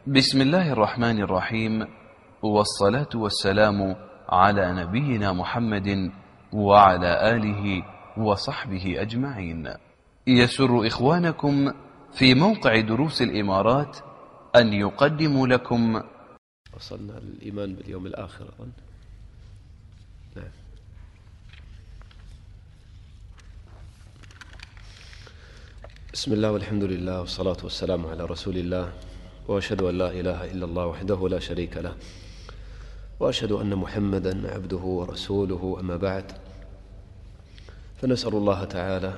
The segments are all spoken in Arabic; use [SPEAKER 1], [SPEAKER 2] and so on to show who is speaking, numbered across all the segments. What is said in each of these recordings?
[SPEAKER 1] بسم الله الرحمن الرحيم، والصلاة والسلام على نبينا محمد وعلى آله وصحبه أجمعين. يسر إخوانكم في موقع دروس الإمارات أن يقدموا لكم.
[SPEAKER 2] وصلنا للإيمان باليوم الآخر أظن. نعم. بسم الله والحمد لله والصلاة والسلام على رسول الله، وأشهد أن لا إله إلا الله وحده لا شريك له، وأشهد أن محمدا عبده ورسوله. أما بعد، فنسأل الله تعالى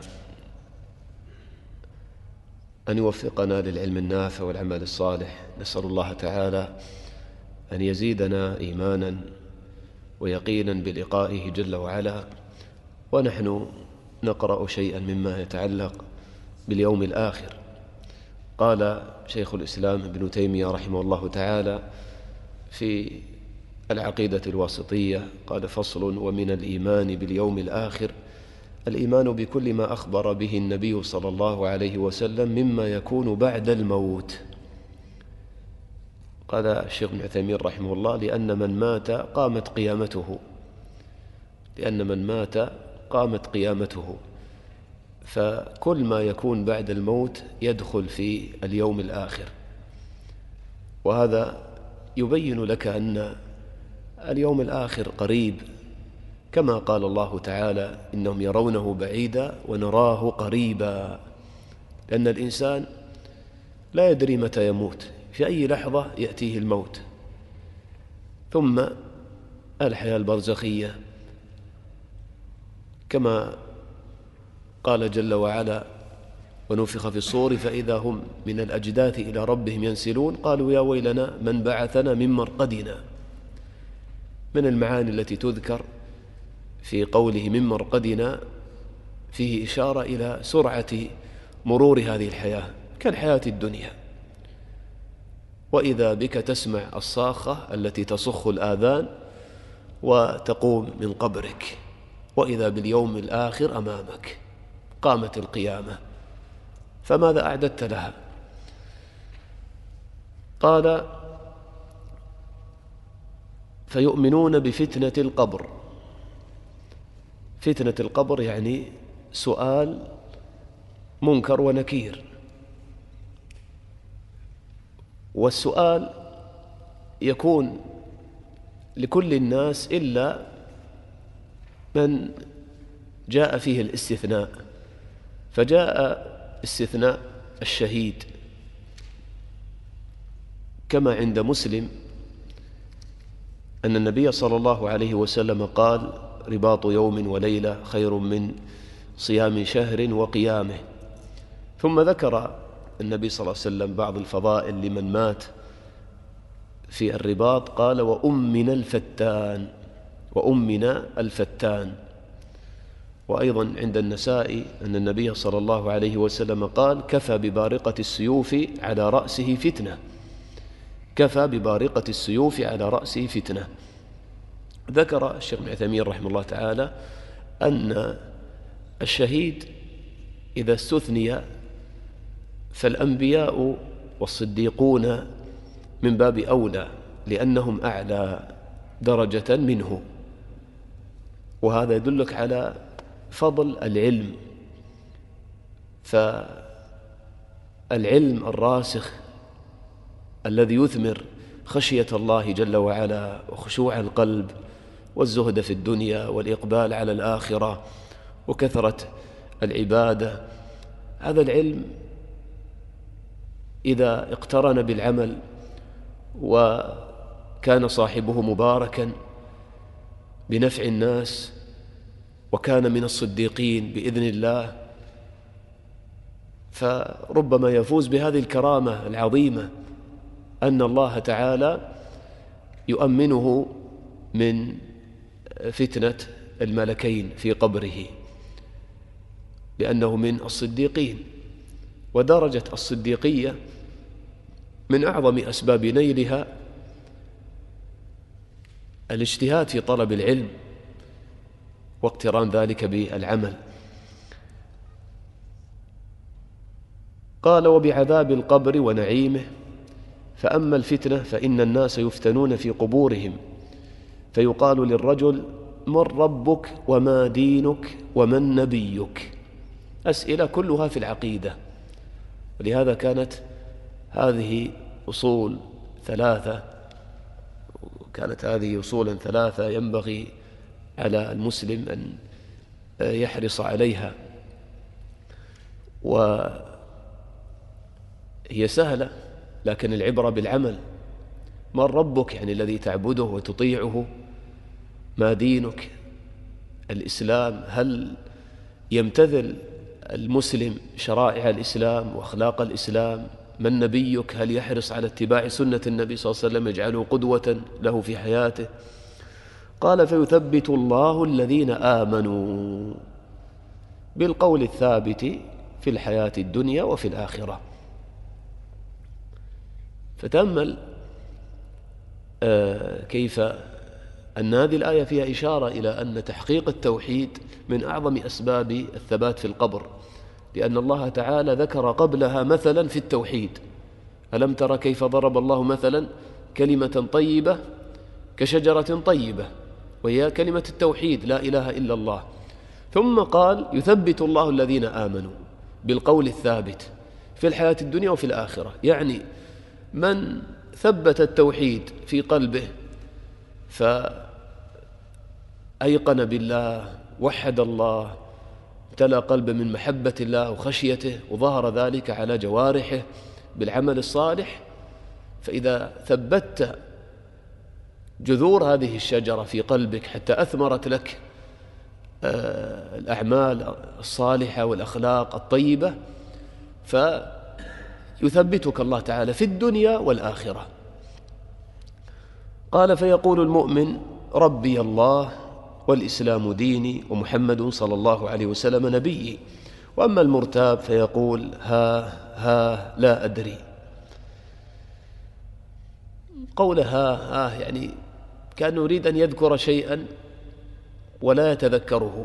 [SPEAKER 2] أن يوفقنا للعلم النافع والعمل الصالح. نسأل الله تعالى أن يزيدنا إيمانا ويقينا بلقائه جل وعلا، ونحن نقرأ شيئا مما يتعلق باليوم الآخر. قال شيخ الإسلام ابن تيمية رحمه الله تعالى في العقيدة الواسطية، قال: فصل: ومن الإيمان باليوم الآخر الإيمان بكل ما أخبر به النبي صلى الله عليه وسلم مما يكون بعد الموت. قال الشيخ ابن عثيمين رحمه الله: لأن من مات قامت قيامته، فكل ما يكون بعد الموت يدخل في اليوم الآخر. وهذا يبين لك أن اليوم الآخر قريب، كما قال الله تعالى: إنهم يرونه بعيدا ونراه قريبا. لأن الإنسان لا يدري متى يموت، في أي لحظة يأتيه الموت. ثم الحياة البرزخية، كما قال جل وعلا: ونفخ في الصور فإذا هم من الأجداث إلى ربهم ينسلون قالوا يا ويلنا من بعثنا من مرقدنا. من المعاني التي تذكر في قوله من مرقدنا فيه إشارة إلى سرعة مرور هذه الحياة كالحياة الدنيا. وإذا بك تسمع الصاخة التي تصخ الآذان وتقوم من قبرك، وإذا باليوم الآخر أمامك، قامت القيامة، فماذا أعددت لها؟ قال: فيؤمنون بفتنة القبر. فتنة القبر يعني سؤال منكر ونكير، والسؤال يكون لكل الناس إلا من جاء فيه الاستثناء، فجاء استثناء الشهيد، كما عند مسلم أن النبي صلى الله عليه وسلم قال: رباط يوم وليلة خير من صيام شهر وقيامه. ثم ذكر النبي صلى الله عليه وسلم بعض الفضائل لمن مات في الرباط، قال: وأمن الفتان. وأيضا عند النسائي أن النبي صلى الله عليه وسلم قال: كفى ببارقة السيوف على رأسه فتنة. كفى ببارقة السيوف على رأسه فتنة. ذكر الشيخ ابن عثيمين رحمه الله تعالى أن الشهيد إذا استثني فالأنبياء والصديقون من باب أولى، لأنهم أعلى درجة منه. وهذا يدلك على فضل العلم، فالعلم الراسخ الذي يثمر خشية الله جل وعلا وخشوع القلب والزهد في الدنيا والإقبال على الآخرة وكثرة العبادة، هذا العلم إذا اقترن بالعمل وكان صاحبه مباركا بنفع الناس وكان من الصديقين بإذن الله، فربما يفوز بهذه الكرامة العظيمة أن الله تعالى يؤمنه من فتنة الملكين في قبره، لأنه من الصديقين. ودرجة الصديقية من أعظم أسباب نيلها الاجتهاد في طلب العلم واقتران ذلك بالعمل. قال: وبعذاب القبر ونعيمه، فأما الفتنة فإن الناس يفتنون في قبورهم، فيقال للرجل: من ربك وما دينك ومن نبيك؟ أسئلة كلها في العقيدة. ولهذا كانت هذه أصول ثلاثة، ينبغي على المسلم أن يحرص عليها، وهي سهلة لكن العبرة بالعمل. من ربك يعني الذي تعبده وتطيعه، ما دينك الإسلام، هل يمتثل المسلم شرائع الإسلام وأخلاق الإسلام؟ من نبيك، هل يحرص على اتباع سنة النبي صلى الله عليه وسلم يجعله قدوة له في حياته؟ قال: فيثبت الله الذين آمنوا بالقول الثابت في الحياة الدنيا وفي الآخرة. فتأمل كيف أن هذه الآية فيها إشارة إلى أن تحقيق التوحيد من أعظم أسباب الثبات في القبر، لأن الله تعالى ذكر قبلها مثلا في التوحيد: ألم تر كيف ضرب الله مثلا كلمة طيبة كشجرة طيبة، وهي كلمة التوحيد لا إله إلا الله. ثم قال: يثبت الله الذين آمنوا بالقول الثابت في الحياة الدنيا وفي الآخرة. يعني من ثبت التوحيد في قلبه فأيقن بالله، وحد الله، امتلأ قلبه من محبة الله وخشيته، وظهر ذلك على جوارحه بالعمل الصالح، فإذا ثبت جذور هذه الشجرة في قلبك حتى أثمرت لك الأعمال الصالحة والأخلاق الطيبة، فيثبتك الله تعالى في الدنيا والآخرة. قال: فيقول المؤمن: ربي الله والإسلام ديني ومحمد صلى الله عليه وسلم نبيي. وأما المرتاب فيقول: ها لا أدري. قول ها يعني كان يريد أن يذكر شيئا ولا يتذكره،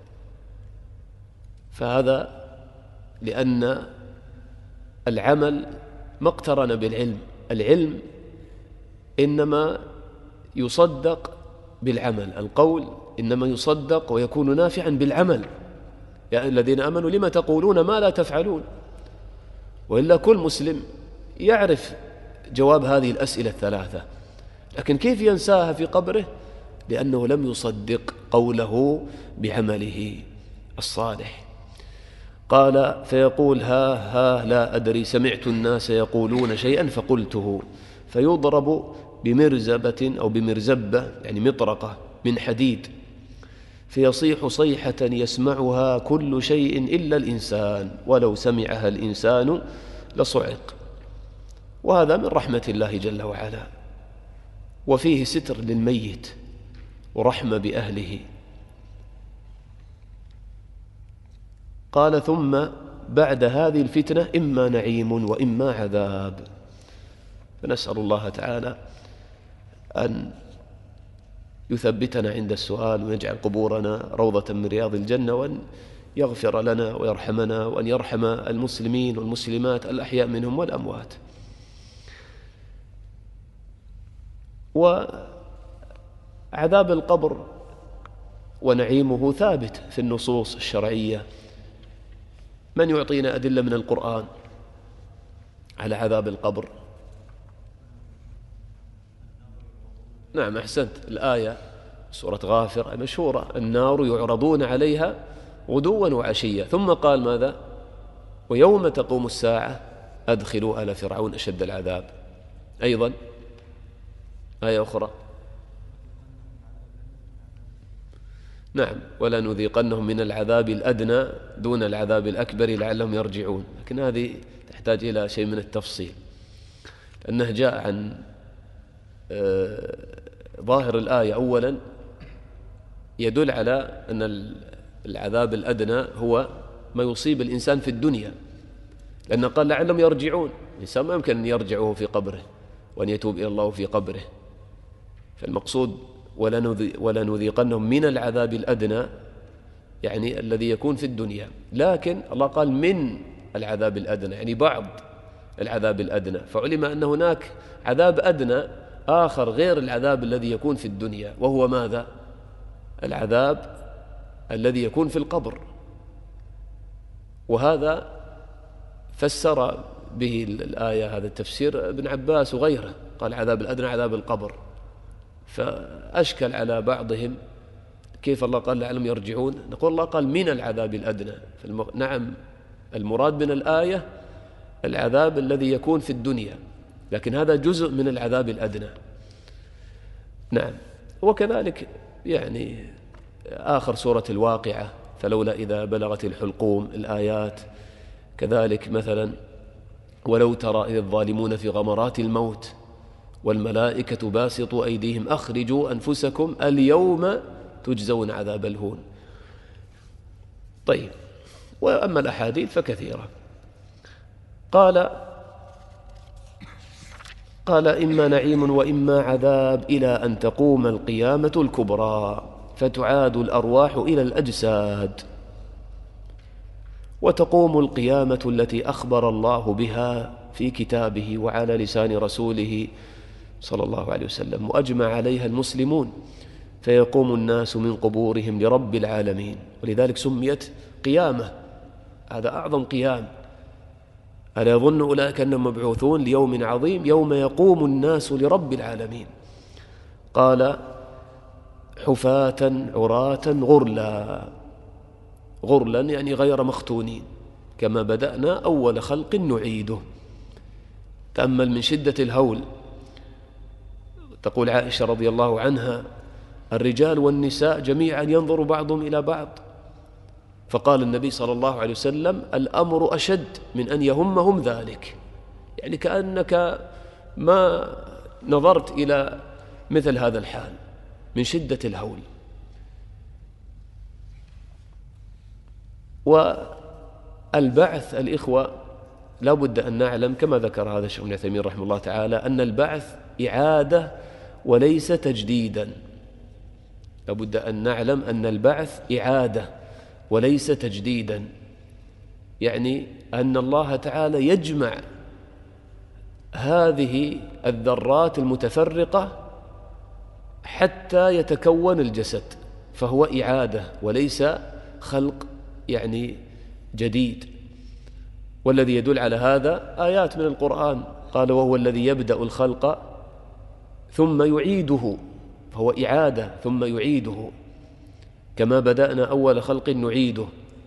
[SPEAKER 2] فهذا لأن العمل ما اقترن بالعلم. العلم إنما يصدق بالعمل، القول إنما يصدق ويكون نافعا بالعمل. يا الذين آمنوا لما تقولون ما لا تفعلون. وإلا كل مسلم يعرف جواب هذه الأسئلة الثلاثة، لكن كيف ينساها في قبره؟ لأنه لم يصدق قوله بعمله الصالح. قال: فيقول: ها لا أدري، سمعت الناس يقولون شيئا فقلته. فيضرب بمرزبة أو بمرزبة يعني مطرقة من حديد، فيصيح صيحة يسمعها كل شيء إلا الإنسان، ولو سمعها الإنسان لصعق. وهذا من رحمة الله جل وعلا، وفيه ستر للميت ورحمة بأهله. قال: ثم بعد هذه الفتنة إما نعيم وإما عذاب. فنسأل الله تعالى أن يثبتنا عند السؤال، ويجعل قبورنا روضة من رياض الجنة، وأن يغفر لنا ويرحمنا، وأن يرحم المسلمين والمسلمات الأحياء منهم والأموات. وعذاب القبر ونعيمه ثابت في النصوص الشرعية. من يعطينا أدلة من القرآن على عذاب القبر؟ نعم، أحسنت. الآية سورة غافر مشهورة: النار يعرضون عليها غدوا وعشيا. ثم قال ماذا؟ ويوم تقوم الساعة أدخلوا آل فرعون أشد العذاب. أيضا آية أخرى: نعم، ولا نذيقنهم من العذاب الأدنى دون العذاب الأكبر لعلهم يرجعون. لكن هذه تحتاج إلى شيء من التفصيل، لأنه جاء عن ظاهر الآية. أولا يدل على أن العذاب الأدنى هو ما يصيب الإنسان في الدنيا، لأنه قال لعلهم يرجعون. الإنسان ما يمكن أن يرجعه في قبره وأن يتوب إلى الله في قبره. فالمقصود ولا نذيقنهم من العذاب الأدنى يعني الذي يكون في الدنيا، لكن الله قال من العذاب الأدنى يعني بعض العذاب الأدنى، فعلم أن هناك عذاب أدنى آخر غير العذاب الذي يكون في الدنيا، وهو ماذا؟ العذاب الذي يكون في القبر. وهذا فسر به الآية، هذا التفسير ابن عباس وغيره، قال العذاب الأدنى عذاب القبر، فأشكل على بعضهم كيف الله قال لعلهم يرجعون. نقول الله قال من العذاب الأدنى، نعم المراد من الآية العذاب الذي يكون في الدنيا، لكن هذا جزء من العذاب الأدنى. نعم. وكذلك يعني آخر سورة الواقعة، فلولا إذا بلغت الحلقوم، الآيات كذلك مثلا ولو ترى إذ الظالمون في غمرات الموت والملائكة باسطوا أيديهم أخرجوا أنفسكم اليوم تجزون عذاب الهون. طيب، وأما الأحاديث فكثيرة. قال إما نعيم وإما عذاب إلى أن تقوم القيامة الكبرى فتعاد الأرواح إلى الأجساد وتقوم القيامة التي أخبر الله بها في كتابه وعلى لسان رسوله صلى الله عليه وسلم، وأجمع عليها المسلمون، فيقوم الناس من قبورهم لرب العالمين، ولذلك سميت قيامة. هذا أعظم قيام. ألا يظن أولئك أنهم مبعوثون ليوم عظيم يوم يقوم الناس لرب العالمين. قال حفاة عراة غرلا، غرلا يعني غير مختونين، كما بدأنا أول خلق نعيده. تأمل من شدة الهول. تقول عائشة رضي الله عنها الرجال والنساء جميعا ينظر بعضهم إلى بعض، فقال النبي صلى الله عليه وسلم الأمر أشد من أن يهمهم ذلك، يعني كأنك ما نظرت إلى مثل هذا الحال من شدة الهول. والبعث الإخوة لا بد أن نعلم كما ذكر هذا الشيخ ابن عثيمين رحمه الله تعالى أن البعث إعادة وليس تجديدا. لا بد أن نعلم أن البعث إعادة وليس تجديدا، يعني أن الله تعالى يجمع هذه الذرات المتفرقة حتى يتكون الجسد، فهو إعادة وليس خلق يعني جديد. والذي يدل على هذا آيات من القرآن، قال وهو الذي يبدأ الخلق ثم يعيده، فهو إعادة ثم يعيده، كما بدأنا أول خلق نعيده.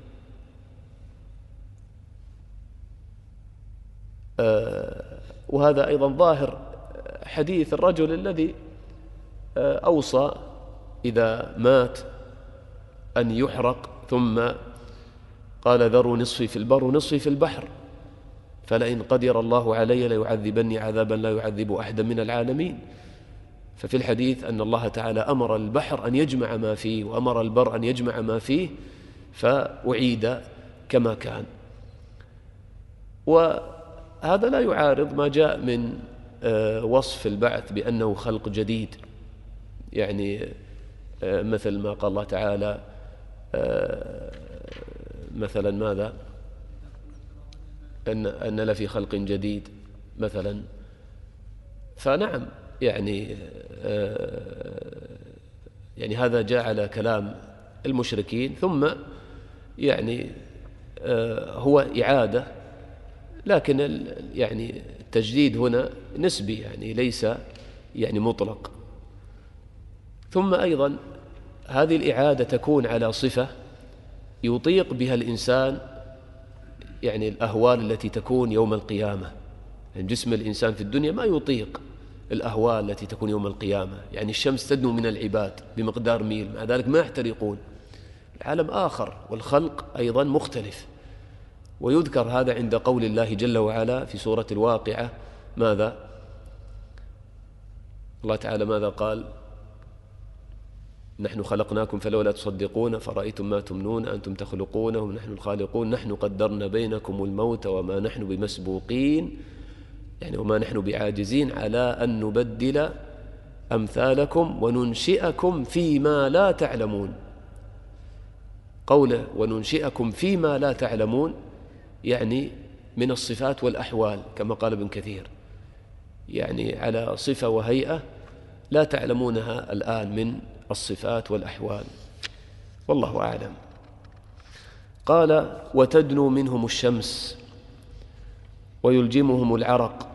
[SPEAKER 2] وهذا أيضا ظاهر حديث الرجل الذي أوصى إذا مات أن يحرق، ثم قال ذروا نصفي في البر ونصفي في البحر، فلئن قدر الله علي ليعذبني عذابا لا يعذب أحدا من العالمين. ففي الحديث أن الله تعالى أمر البحر أن يجمع ما فيه وأمر البر أن يجمع ما فيه، فأعيد كما كان. وهذا لا يعارض ما جاء من وصف البعث بأنه خلق جديد، يعني مثل ما قال الله تعالى مثلا ماذا أن لفي خلق جديد مثلا. فنعم يعني هذا جاء على كلام المشركين، ثم يعني هو إعادة، لكن يعني التجديد هنا نسبي، يعني ليس يعني مطلق. ثم أيضا هذه الإعادة تكون على صفة يطيق بها الإنسان يعني الأهوال التي تكون يوم القيامة. يعني جسم الإنسان في الدنيا ما يطيق الأهوال التي تكون يوم القيامة، يعني الشمس تدنو من العباد بمقدار ميل، مع ذلك ما يحترقون. العالم آخر والخلق أيضا مختلف. ويذكر هذا عند قول الله جل وعلا في سورة الواقعة، ماذا الله تعالى ماذا قال؟ نحن خلقناكم فلولا تصدقون فرأيتم ما تمنون أنتم تخلقونه نحن الخالقون نحن قدرنا بينكم الموت وما نحن بمسبوقين، يعني وما نحن بعاجزين على أن نبدل أمثالكم وننشئكم فيما لا تعلمون. قوله وننشئكم فيما لا تعلمون يعني من الصفات والأحوال كما قال ابن كثير، يعني على صفة وهيئة لا تعلمونها الآن من الصفات والأحوال، والله أعلم. قال وتدنو منهم الشمس ويلجمهم العرق،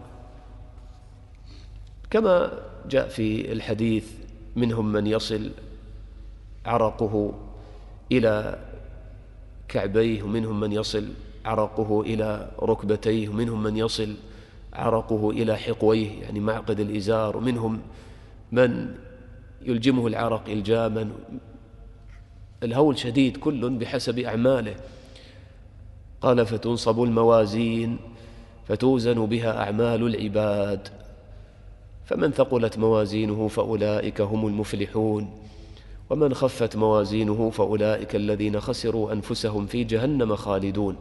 [SPEAKER 2] كما جاء في الحديث منهم من يصل عرقه إلى كعبيه، ومنهم من يصل عرقه إلى ركبتيه، ومنهم من يصل عرقه إلى حقويه يعني معقد الإزار، ومنهم من يلجمه العرق إلجاما، الهول شديد كل بحسب أعماله. قال فتنصب الموازين فتوزن بها أعمال العباد، فمن ثقلت موازينه فأولئك هم المفلحون، ومن خفت موازينه فأولئك الذين خسروا أنفسهم في جهنم خالدون.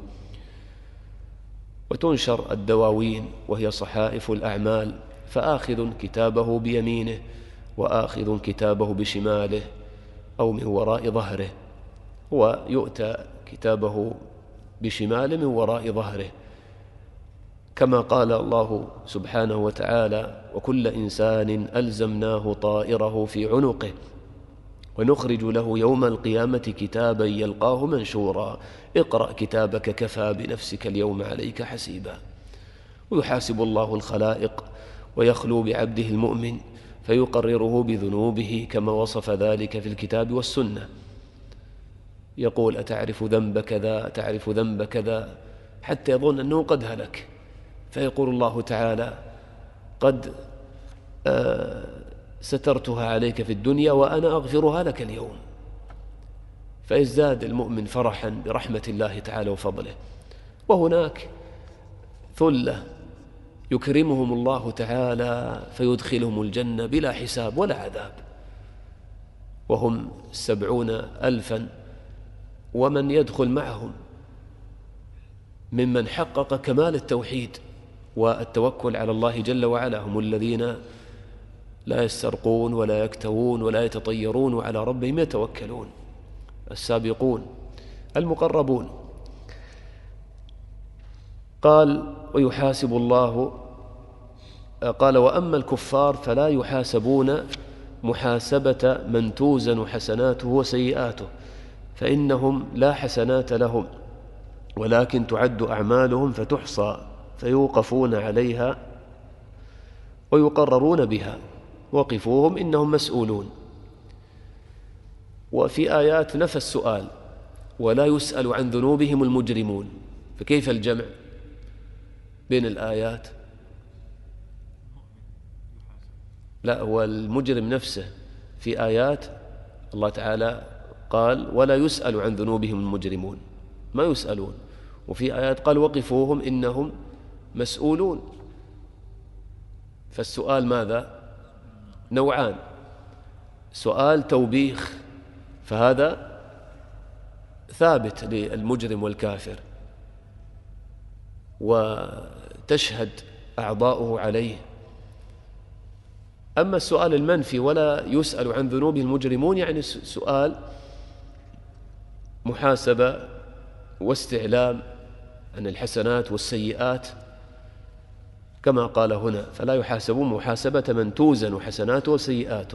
[SPEAKER 2] وتنشر الدواوين وهي صحائف الأعمال، فآخذ كتابه بيمينه وآخذ كتابه بشماله أو من وراء ظهره، هو يؤتى كتابه بشماله من وراء ظهره، كما قال الله سبحانه وتعالى وكل إنسان ألزمناه طائره في عنقه ونخرج له يوم القيامة كتابا يلقاه منشورا اقرأ كتابك كفى بنفسك اليوم عليك حسيبا. ويحاسب الله الخلائق ويخلو بعبده المؤمن فيقرره بذنوبه كما وصف ذلك في الكتاب والسنة، يقول أتعرف ذنب كذا تعرف ذنب كذا، حتى يظن أنه قد هلك، فيقول الله تعالى قد سترتها عليك في الدنيا وأنا أغفرها لك اليوم، فيزداد المؤمن فرحا برحمة الله تعالى وفضله. وهناك ثلة يكرمهم الله تعالى فيدخلهم الجنة بلا حساب ولا عذاب، وهم 70,000، ومن يدخل معهم ممن حقق كمال التوحيد والتوكل على الله جل وعلا، هم الذين لا يسترقون ولا يكتوون ولا يتطيرون وعلى ربهم يتوكلون، السابقون المقربون. قال ويحاسب الله، قال وأما الكفار فلا يحاسبون محاسبة من توزن حسناته وسيئاته، فإنهم لا حسنات لهم ولكن تعد أعمالهم فتحصى فيوقفون عليها ويقررون بها، وقفوهم إنهم مسؤولون. وفي آيات نفى السؤال ولا يسأل عن ذنوبهم المجرمون، فكيف الجمع بين الآيات؟ لا، هو المجرم نفسه في آيات الله تعالى قال ولا يسأل عن ذنوبهم المجرمون، ما يسألون، وفي آيات قال وقفوهم إنهم مسؤولون. فالسؤال ماذا؟ نوعان، سؤال توبيخ فهذا ثابت للمجرم والكافر وتشهد أعضاؤه عليه. أما السؤال المنفي ولا يسأل عن ذنوب المجرمون يعني سؤال محاسبة واستعلام عن الحسنات والسيئات، كما قال هنا فلا يحاسبون محاسبة من توزن حسناته وسيئاته،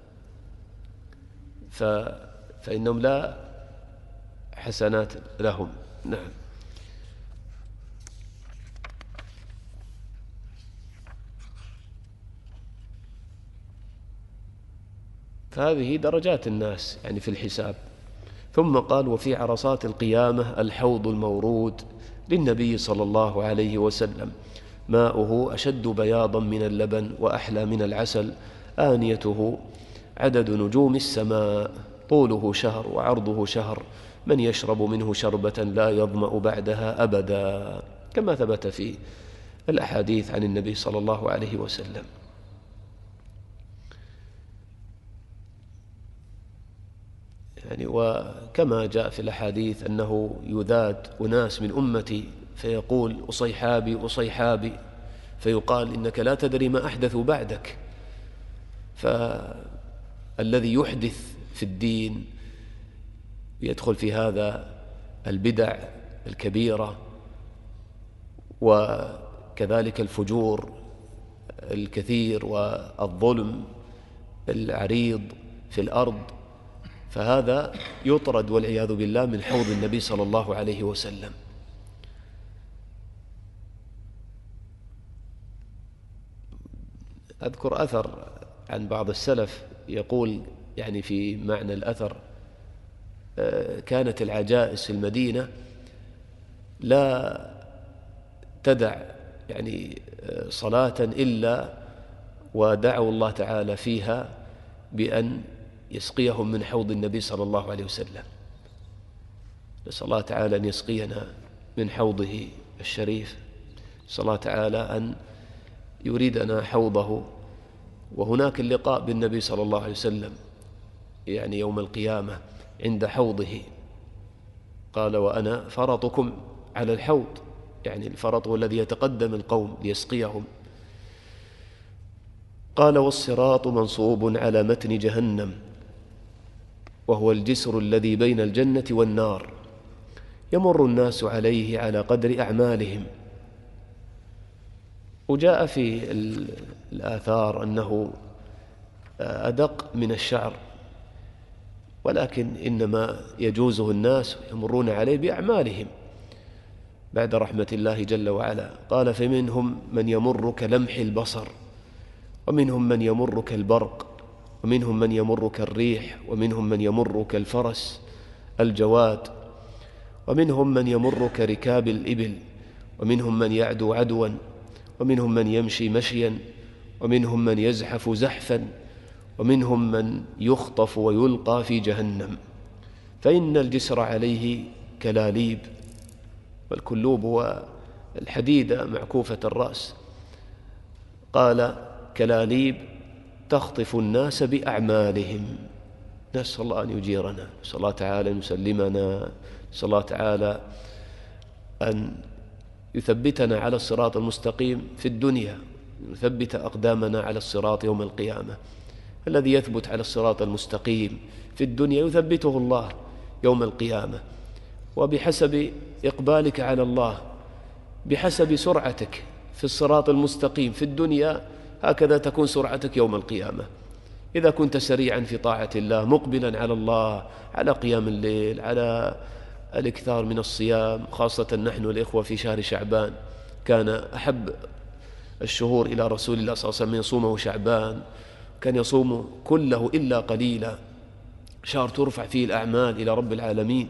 [SPEAKER 2] فإنهم لا حسنات لهم. نعم. فهذه درجات الناس يعني في الحساب. ثم قال وفي عرصات القيامة الحوض المورود للنبي صلى الله عليه وسلم، ماؤه أشد بياضا من اللبن وأحلى من العسل، آنيته عدد نجوم السماء، طوله شهر وعرضه شهر، من يشرب منه شربة لا يظمأ بعدها أبدا، كما ثبت في الأحاديث عن النبي صلى الله عليه وسلم. يعني وكما جاء في الأحاديث أنه يذاد أناس من أمتي فيقول أصيحابي أصيحابي، فيقال إنك لا تدري ما أحدثوا بعدك، فالذي يحدث في الدين يدخل في هذا البدع الكبيرة وكذلك الفجور الكثير والظلم العريض في الأرض، فهذا يطرد والعياذ بالله من حوض النبي صلى الله عليه وسلم. أذكر أثر عن بعض السلف يقول يعني في معنى الأثر: كانت العجائز في المدينة لا تدع يعني صلاة إلا ودعوا الله تعالى فيها بأن يسقيهم من حوض النبي صلى الله عليه وسلم. نسأل الله تعالى أن يسقينا من حوضه الشريف، نسأل الله تعالى أن يريدنا حوضه. وهناك اللقاء بالنبي صلى الله عليه وسلم يعني يوم القيامة عند حوضه، قال: وأنا فرطكم على الحوض، يعني الفرط هو الذي يتقدم القوم ليسقيهم. قال: والصراط منصوب على متن جهنم، وهو الجسر الذي بين الجنة والنار، يمر الناس عليه على قدر أعمالهم. وجاء في الآثار أنه أدق من الشعر، ولكن إنما يجوزه الناس يمرون عليه بأعمالهم بعد رحمة الله جل وعلا. قال: فمنهم من يمر كلمح البصر، ومنهم من يمر كالبرق، ومنهم من يمر كالريح، ومنهم من يمر كالفرس الجواد، ومنهم من يمر كركاب الإبل، ومنهم من يعدو عدوا، ومنهم من يمشي مشيا، ومنهم من يزحف زحفا، ومنهم من يخطف ويلقى في جهنم، فإن الجسر عليه كلاليب. والكلوب هو الحديدة معكوفة الرأس. قال: كلاليب تخطف الناس بأعمالهم. نسأل الله أن يجيرنا، نسأل الله تعالى أن يسلمنا، نسأل الله تعالى أن يثبتنا على الصراط المستقيم في الدنيا، يثبت أقدامنا على الصراط يوم القيامة. الذي يثبت على الصراط المستقيم في الدنيا يثبته الله يوم القيامة، وبحسب إقبالك على الله، بحسب سرعتك في الصراط المستقيم في الدنيا، هكذا تكون سرعتك يوم القيامة. إذا كنت سريعا في طاعة الله، مقبلا على الله، على قيام الليل، على الإكثار من الصيام، خاصة نحن الإخوة في شهر شعبان، كان أحب الشهور إلى رسول الله صلى الله عليه وسلم يصومه شعبان، كان يصوم كله إلا قليلا. شهر ترفع فيه الأعمال إلى رب العالمين،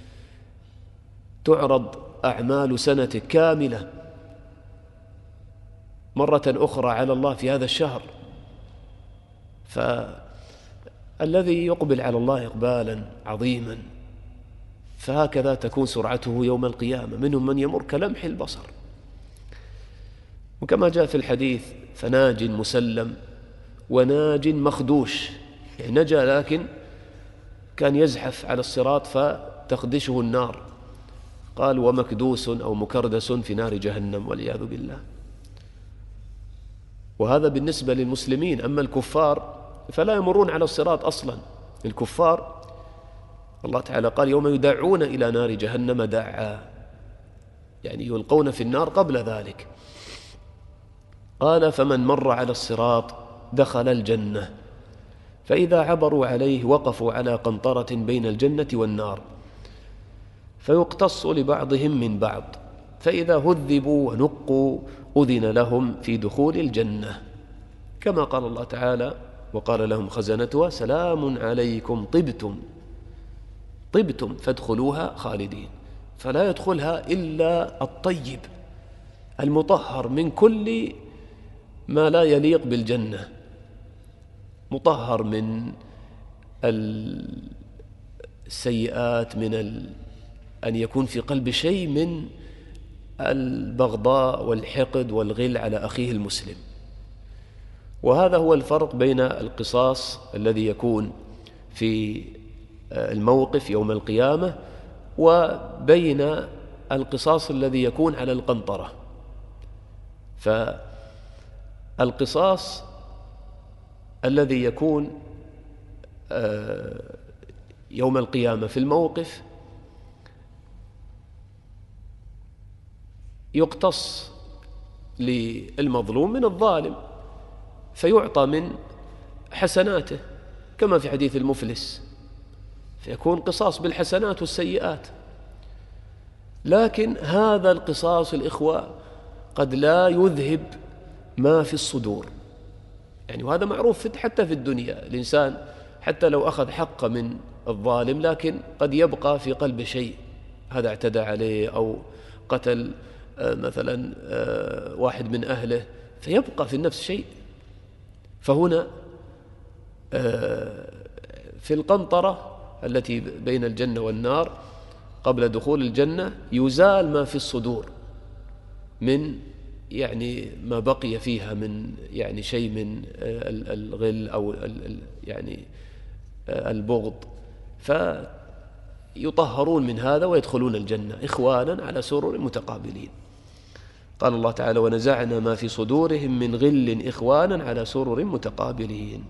[SPEAKER 2] تعرض أعمال سنة كاملة مرة أخرى على الله في هذا الشهر. فالذي يقبل على الله إقبالا عظيما فهكذا تكون سرعته يوم القيامة. منهم من يمر كلمح البصر، وكما جاء في الحديث: فناج مسلم وناج مخدوش، يعني نجا لكن كان يزحف على الصراط فتخدشه النار. قال: ومكدوس أو مكردس في نار جهنم والعياذ بالله. وهذا بالنسبة للمسلمين. أما الكفار فلا يمرون على الصراط أصلا. الكفار الله تعالى قال: يوم يدعون إلى نار جهنم دعا، يعني يلقون في النار قبل ذلك. قال: فمن مر على الصراط دخل الجنة، فإذا عبروا عليه وقفوا على قنطرة بين الجنة والنار، فيقتص لبعضهم من بعض، فإذا هذبوا ونقوا أذن لهم في دخول الجنة، كما قال الله تعالى: وقال لهم خزنتها سلام عليكم طبتم فادخلوها خالدين. فلا يدخلها إلا الطيب المطهر من كل ما لا يليق بالجنة، مطهر من السيئات، من أن يكون في قلب شيء من البغضاء والحقد والغل على أخيه المسلم. وهذا هو الفرق بين القصاص الذي يكون في الموقف يوم القيامة وبين القصاص الذي يكون على القنطرة. فالقصاص الذي يكون يوم القيامة في الموقف يقتص للمظلوم من الظالم فيعطى من حسناته كما في حديث المفلس، فيكون قصاص بالحسنات والسيئات. لكن هذا القصاص الإخوة قد لا يذهب ما في الصدور، يعني وهذا معروف حتى في الدنيا. الإنسان حتى لو أخذ حقه من الظالم لكن قد يبقى في قلبه شيء، هذا اعتدى عليه أو قتل مثلا واحد من أهله، فيبقى في النفس شيء. فهنا في القنطرة التي بين الجنة والنار قبل دخول الجنة يزال ما في الصدور من يعني ما بقي فيها من يعني شيء من الغل أو يعني البغض، فيطهرون من هذا ويدخلون الجنة إخوانا على سرر متقابلين. قال الله تعالى: ونزعنا ما في صدورهم من غل إخوانا على سرر متقابلين.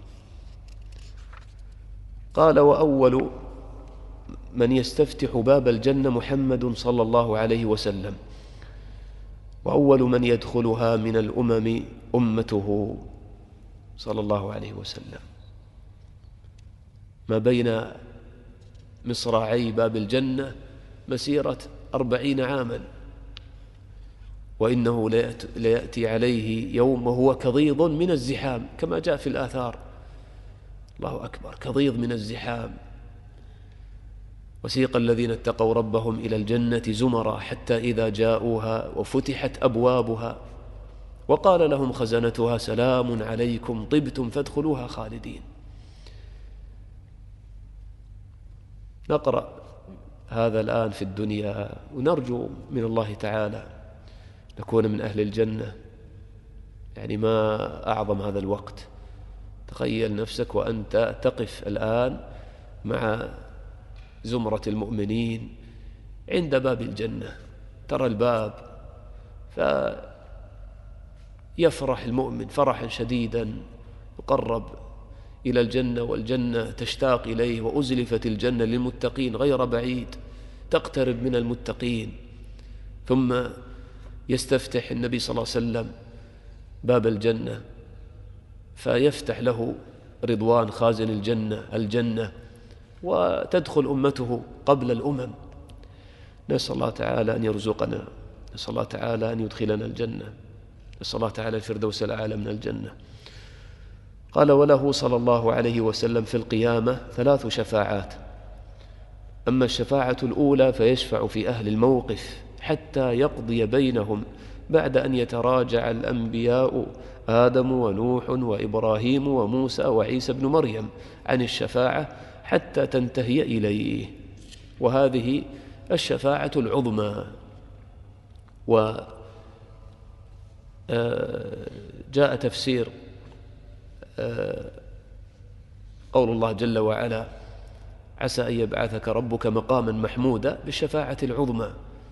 [SPEAKER 2] قال: وأول من يستفتح باب الجنة محمد صلى الله عليه وسلم، وأول من يدخلها من الأمم أمته صلى الله عليه وسلم. ما بين مصراعي باب الجنة مسيرة 40 عاما، وإنه ليأتي عليه يوم وهو كضيض من الزحام كما جاء في الآثار. الله أكبر، كضيض من الزحام. وسيق الذين اتقوا ربهم إلى الجنة زمرا حتى إذا جاءوها وفتحت أبوابها وقال لهم خزنتها سلام عليكم طبتم فادخلوها خالدين. نقرأ هذا الآن في الدنيا ونرجو من الله تعالى نكون من أهل الجنة. يعني ما أعظم هذا الوقت. تخيل نفسك وأنت تقف الآن مع زمرة المؤمنين عند باب الجنة، ترى الباب فيفرح المؤمن فرحا شديدا، يقرب إلى الجنة والجنة تشتاق إليه، وأزلفت الجنة للمتقين غير بعيد، تقترب من المتقين. ثم يستفتح النبي صلى الله عليه وسلم باب الجنة فيفتح له رضوان خازن الجنة وتدخل أمته قبل الأمم. نسأل الله تعالى أن يرزقنا، نسأل الله تعالى أن يدخلنا الجنة، نسأل الله تعالى الفردوس الأعلى من الجنة. قال: وله صلى الله عليه وسلم في القيامة 3 شفاعات. أما الشفاعة الأولى فيشفع في أهل الموقف حتى يقضي بينهم بعد أن يتراجع الأنبياء آدم ونوح وإبراهيم وموسى وعيسى بن مريم عن الشفاعة حتى تنتهي إليه، وهذه الشفاعة العظمى. وجاء تفسير قول الله جل وعلا: عسى أن يبعثك ربك مقاما محمودا بالشفاعة العظمى،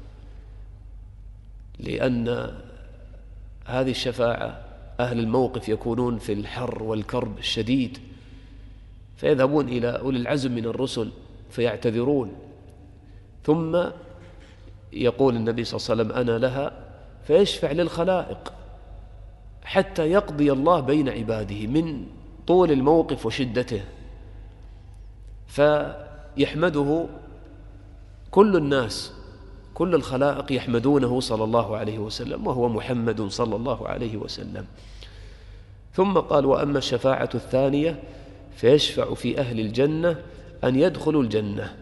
[SPEAKER 2] لأن هذه الشفاعة أهل الموقف يكونون في الحر والكرب الشديد، فيذهبون إلى أولي العزم من الرسل فيعتذرون، ثم يقول النبي صلى الله عليه وسلم: أنا لها، فيشفع للخلائق حتى يقضي الله بين عباده من طول الموقف وشدته، فيحمده كل الناس، كل الخلائق يحمدونه صلى الله عليه وسلم، وهو محمد صلى الله عليه وسلم. ثم قال: وأما الشفاعة الثانية فيشفع في أهل الجنة أن يدخلوا الجنة،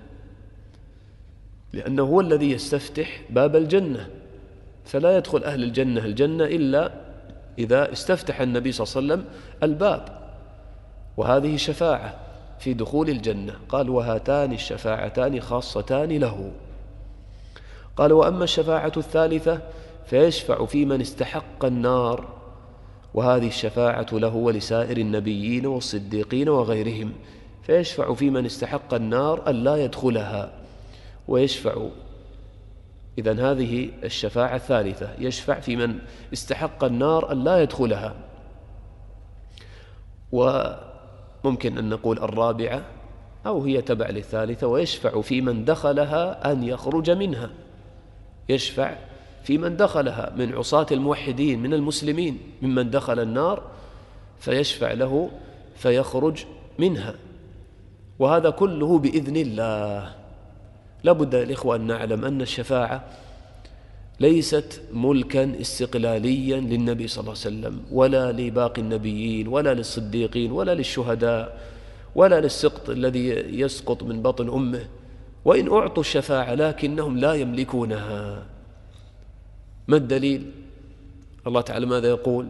[SPEAKER 2] لأنه هو الذي يستفتح باب الجنة، فلا يدخل أهل الجنة إلا إذا استفتح النبي صلى الله عليه وسلم الباب، وهذه شفاعة في دخول الجنة. قال: وهاتان الشفاعتان خاصتان له. قال: وأما الشفاعة الثالثة فيشفع في من استحق النار، وهذه الشفاعة له ولسائر النبيين والصديقين وغيرهم، فيشفع في من استحق النار أن لا يدخلها، ويشفع إذن هذه الشفاعة الثالثة، يشفع في من استحق النار أن لا يدخلها. وممكن أن نقول الرابعة أو هي تبع للثالثة، ويشفع في من دخلها أن يخرج منها، يشفع في من دخلها من عصاة الموحدين من المسلمين ممن دخل النار فيشفع له فيخرج منها، وهذا كله بإذن الله. لابد الإخوة أن نعلم أن الشفاعة ليست ملكا استقلاليا للنبي صلى الله عليه وسلم ولا لباقي النبيين ولا للصديقين ولا للشهداء ولا للسقط الذي يسقط من بطن أمه، وإن أعطوا الشفاعة لكنهم لا يملكونها. ما الدليل؟ الله تعالى ماذا يقول؟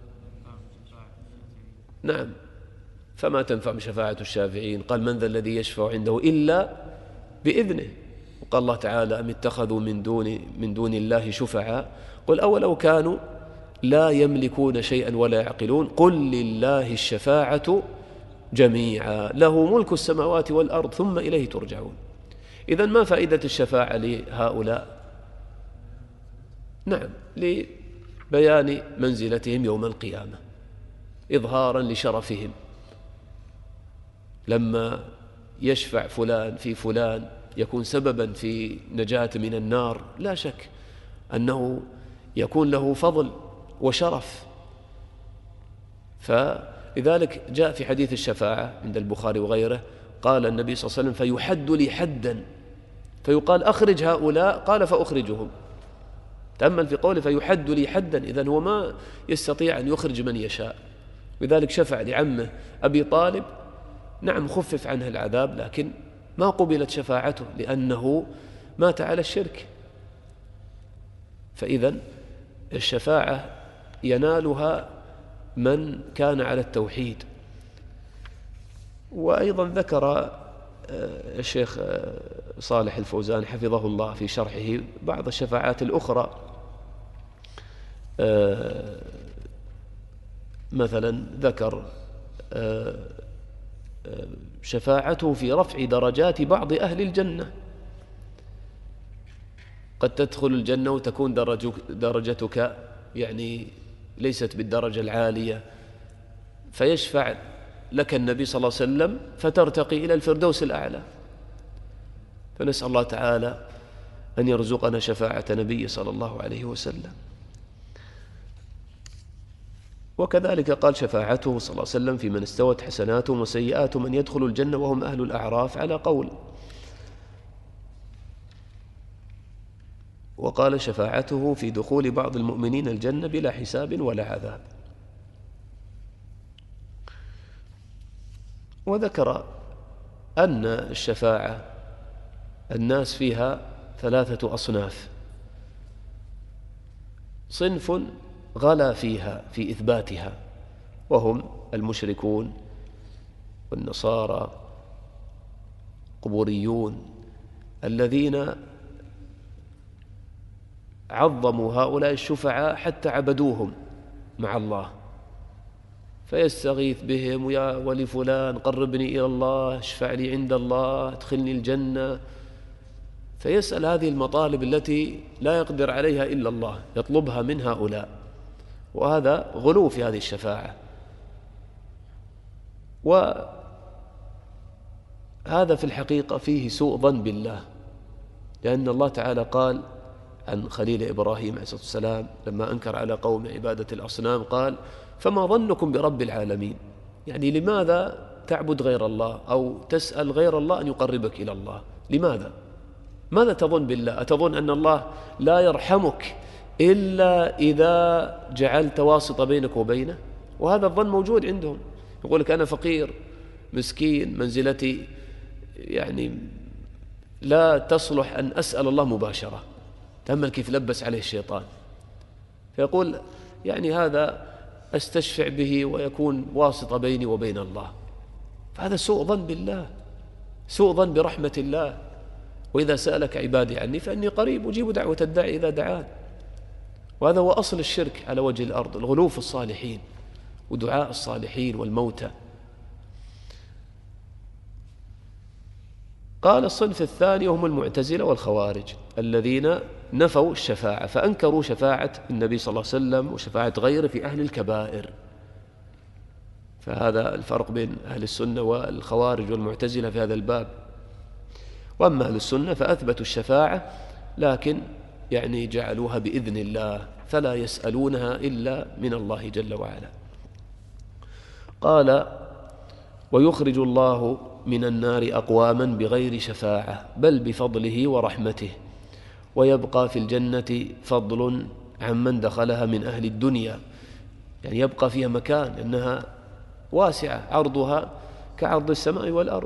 [SPEAKER 2] نعم، فما تنفع شفاعة الشافعين، قال من ذا الذي يشفع عنده إلا بإذنه. وقال الله تعالى أم اتخذوا من دون الله شفعاء قل أولو كانوا لا يملكون شيئا ولا يعقلون قل لله الشفاعة جميعا له ملك السماوات والأرض ثم إليه ترجعون. إذن ما فائدة الشفاعة لهؤلاء؟ نعم، لبيان منزلتهم يوم القيامة، إظهارا لشرفهم. لما يشفع فلان في فلان يكون سببا في نجاة من النار، لا شك أنه يكون له فضل وشرف. فلذلك جاء في حديث الشفاعة عند البخاري وغيره قال النبي صلى الله عليه وسلم فيحد لي حدا فيقال أخرج هؤلاء، قال فأخرجهم. تأمل في قوله فيحد لي حدا، إذن هو ما يستطيع أن يخرج من يشاء، لذلك شفع لعمه أبي طالب. نعم خفف عنه العذاب، لكن ما قبلت شفاعته لأنه مات على الشرك. فإذن الشفاعة ينالها من كان على التوحيد. وأيضا ذكر الشيخ صالح الفوزان حفظه الله في شرحه بعض الشفاعات الأخرى، مثلا ذكر شفاعته في رفع درجات بعض أهل الجنة. قد تدخل الجنة وتكون درجتك يعني ليست بالدرجة العالية، فيشفع لك النبي صلى الله عليه وسلم فترتقي إلى الفردوس الأعلى. فنسأل الله تعالى أن يرزقنا شفاعة نبي صلى الله عليه وسلم. وكذلك قال شفاعته صلى الله عليه وسلم في من استوت حسناتهم وسيئاتهم من يدخل الجنة وهم أهل الأعراف على قول. وقال شفاعته في دخول بعض المؤمنين الجنة بلا حساب ولا عذاب. وذكر أن الشفاعة الناس فيها 3 أصناف: صنف غلا فيها في إثباتها وهم المشركون والنصارى قبوريون الذين عظموا هؤلاء الشفعاء حتى عبدوهم مع الله، فيستغيث بهم يا ولي فلان قربني إلى الله، اشفع لي عند الله، ادخلني الجنة. فيسأل هذه المطالب التي لا يقدر عليها إلا الله، يطلبها من هؤلاء، وهذا غلو في هذه الشفاعة. وهذا في الحقيقة فيه سوء ظن بالله، لأن الله تعالى قال عن خليل إبراهيم عليه الصلاة والسلام لما أنكر على قوم عبادة الأصنام قال فما ظنكم برب العالمين، يعني لماذا تعبد غير الله أو تسأل غير الله أن يقربك إلى الله؟ لماذا؟ ماذا تظن بالله؟ أتظن أن الله لا يرحمك إلا إذا جعلت واسطة بينك وبينه؟ وهذا الظن موجود عندهم، يقول لك أنا فقير مسكين منزلتي يعني لا تصلح أن أسأل الله مباشرة. تأمل كيف لبس عليه الشيطان، فيقول يعني هذا أستشفع به ويكون واسطة بيني وبين الله. فهذا سوء ظن بالله، سوء ظن برحمة الله. وإذا سألك عبادي عني فإني قريب أجيب دعوة الداعي إذا دعان. وهذا هو أصل الشرك على وجه الأرض، الغلو في الصالحين ودعاء الصالحين والموتى. قال الصنف الثاني هم المعتزلة والخوارج الذين نفوا الشفاعة، فأنكروا شفاعة النبي صلى الله عليه وسلم وشفاعة غيره في أهل الكبائر. فهذا الفرق بين أهل السنة والخوارج والمعتزلة في هذا الباب. وأما أهل السنة فأثبتوا الشفاعة لكن يعني جعلوها بإذن الله، فلا يسألونها إلا من الله جل وعلا. قال: ويخرج الله من النار أقواما بغير شفاعة بل بفضله ورحمته، ويبقى في الجنة فضل عمن دخلها من أهل الدنيا، يعني يبقى فيها مكان لأنها واسعة عرضها كعرض السماء والأرض.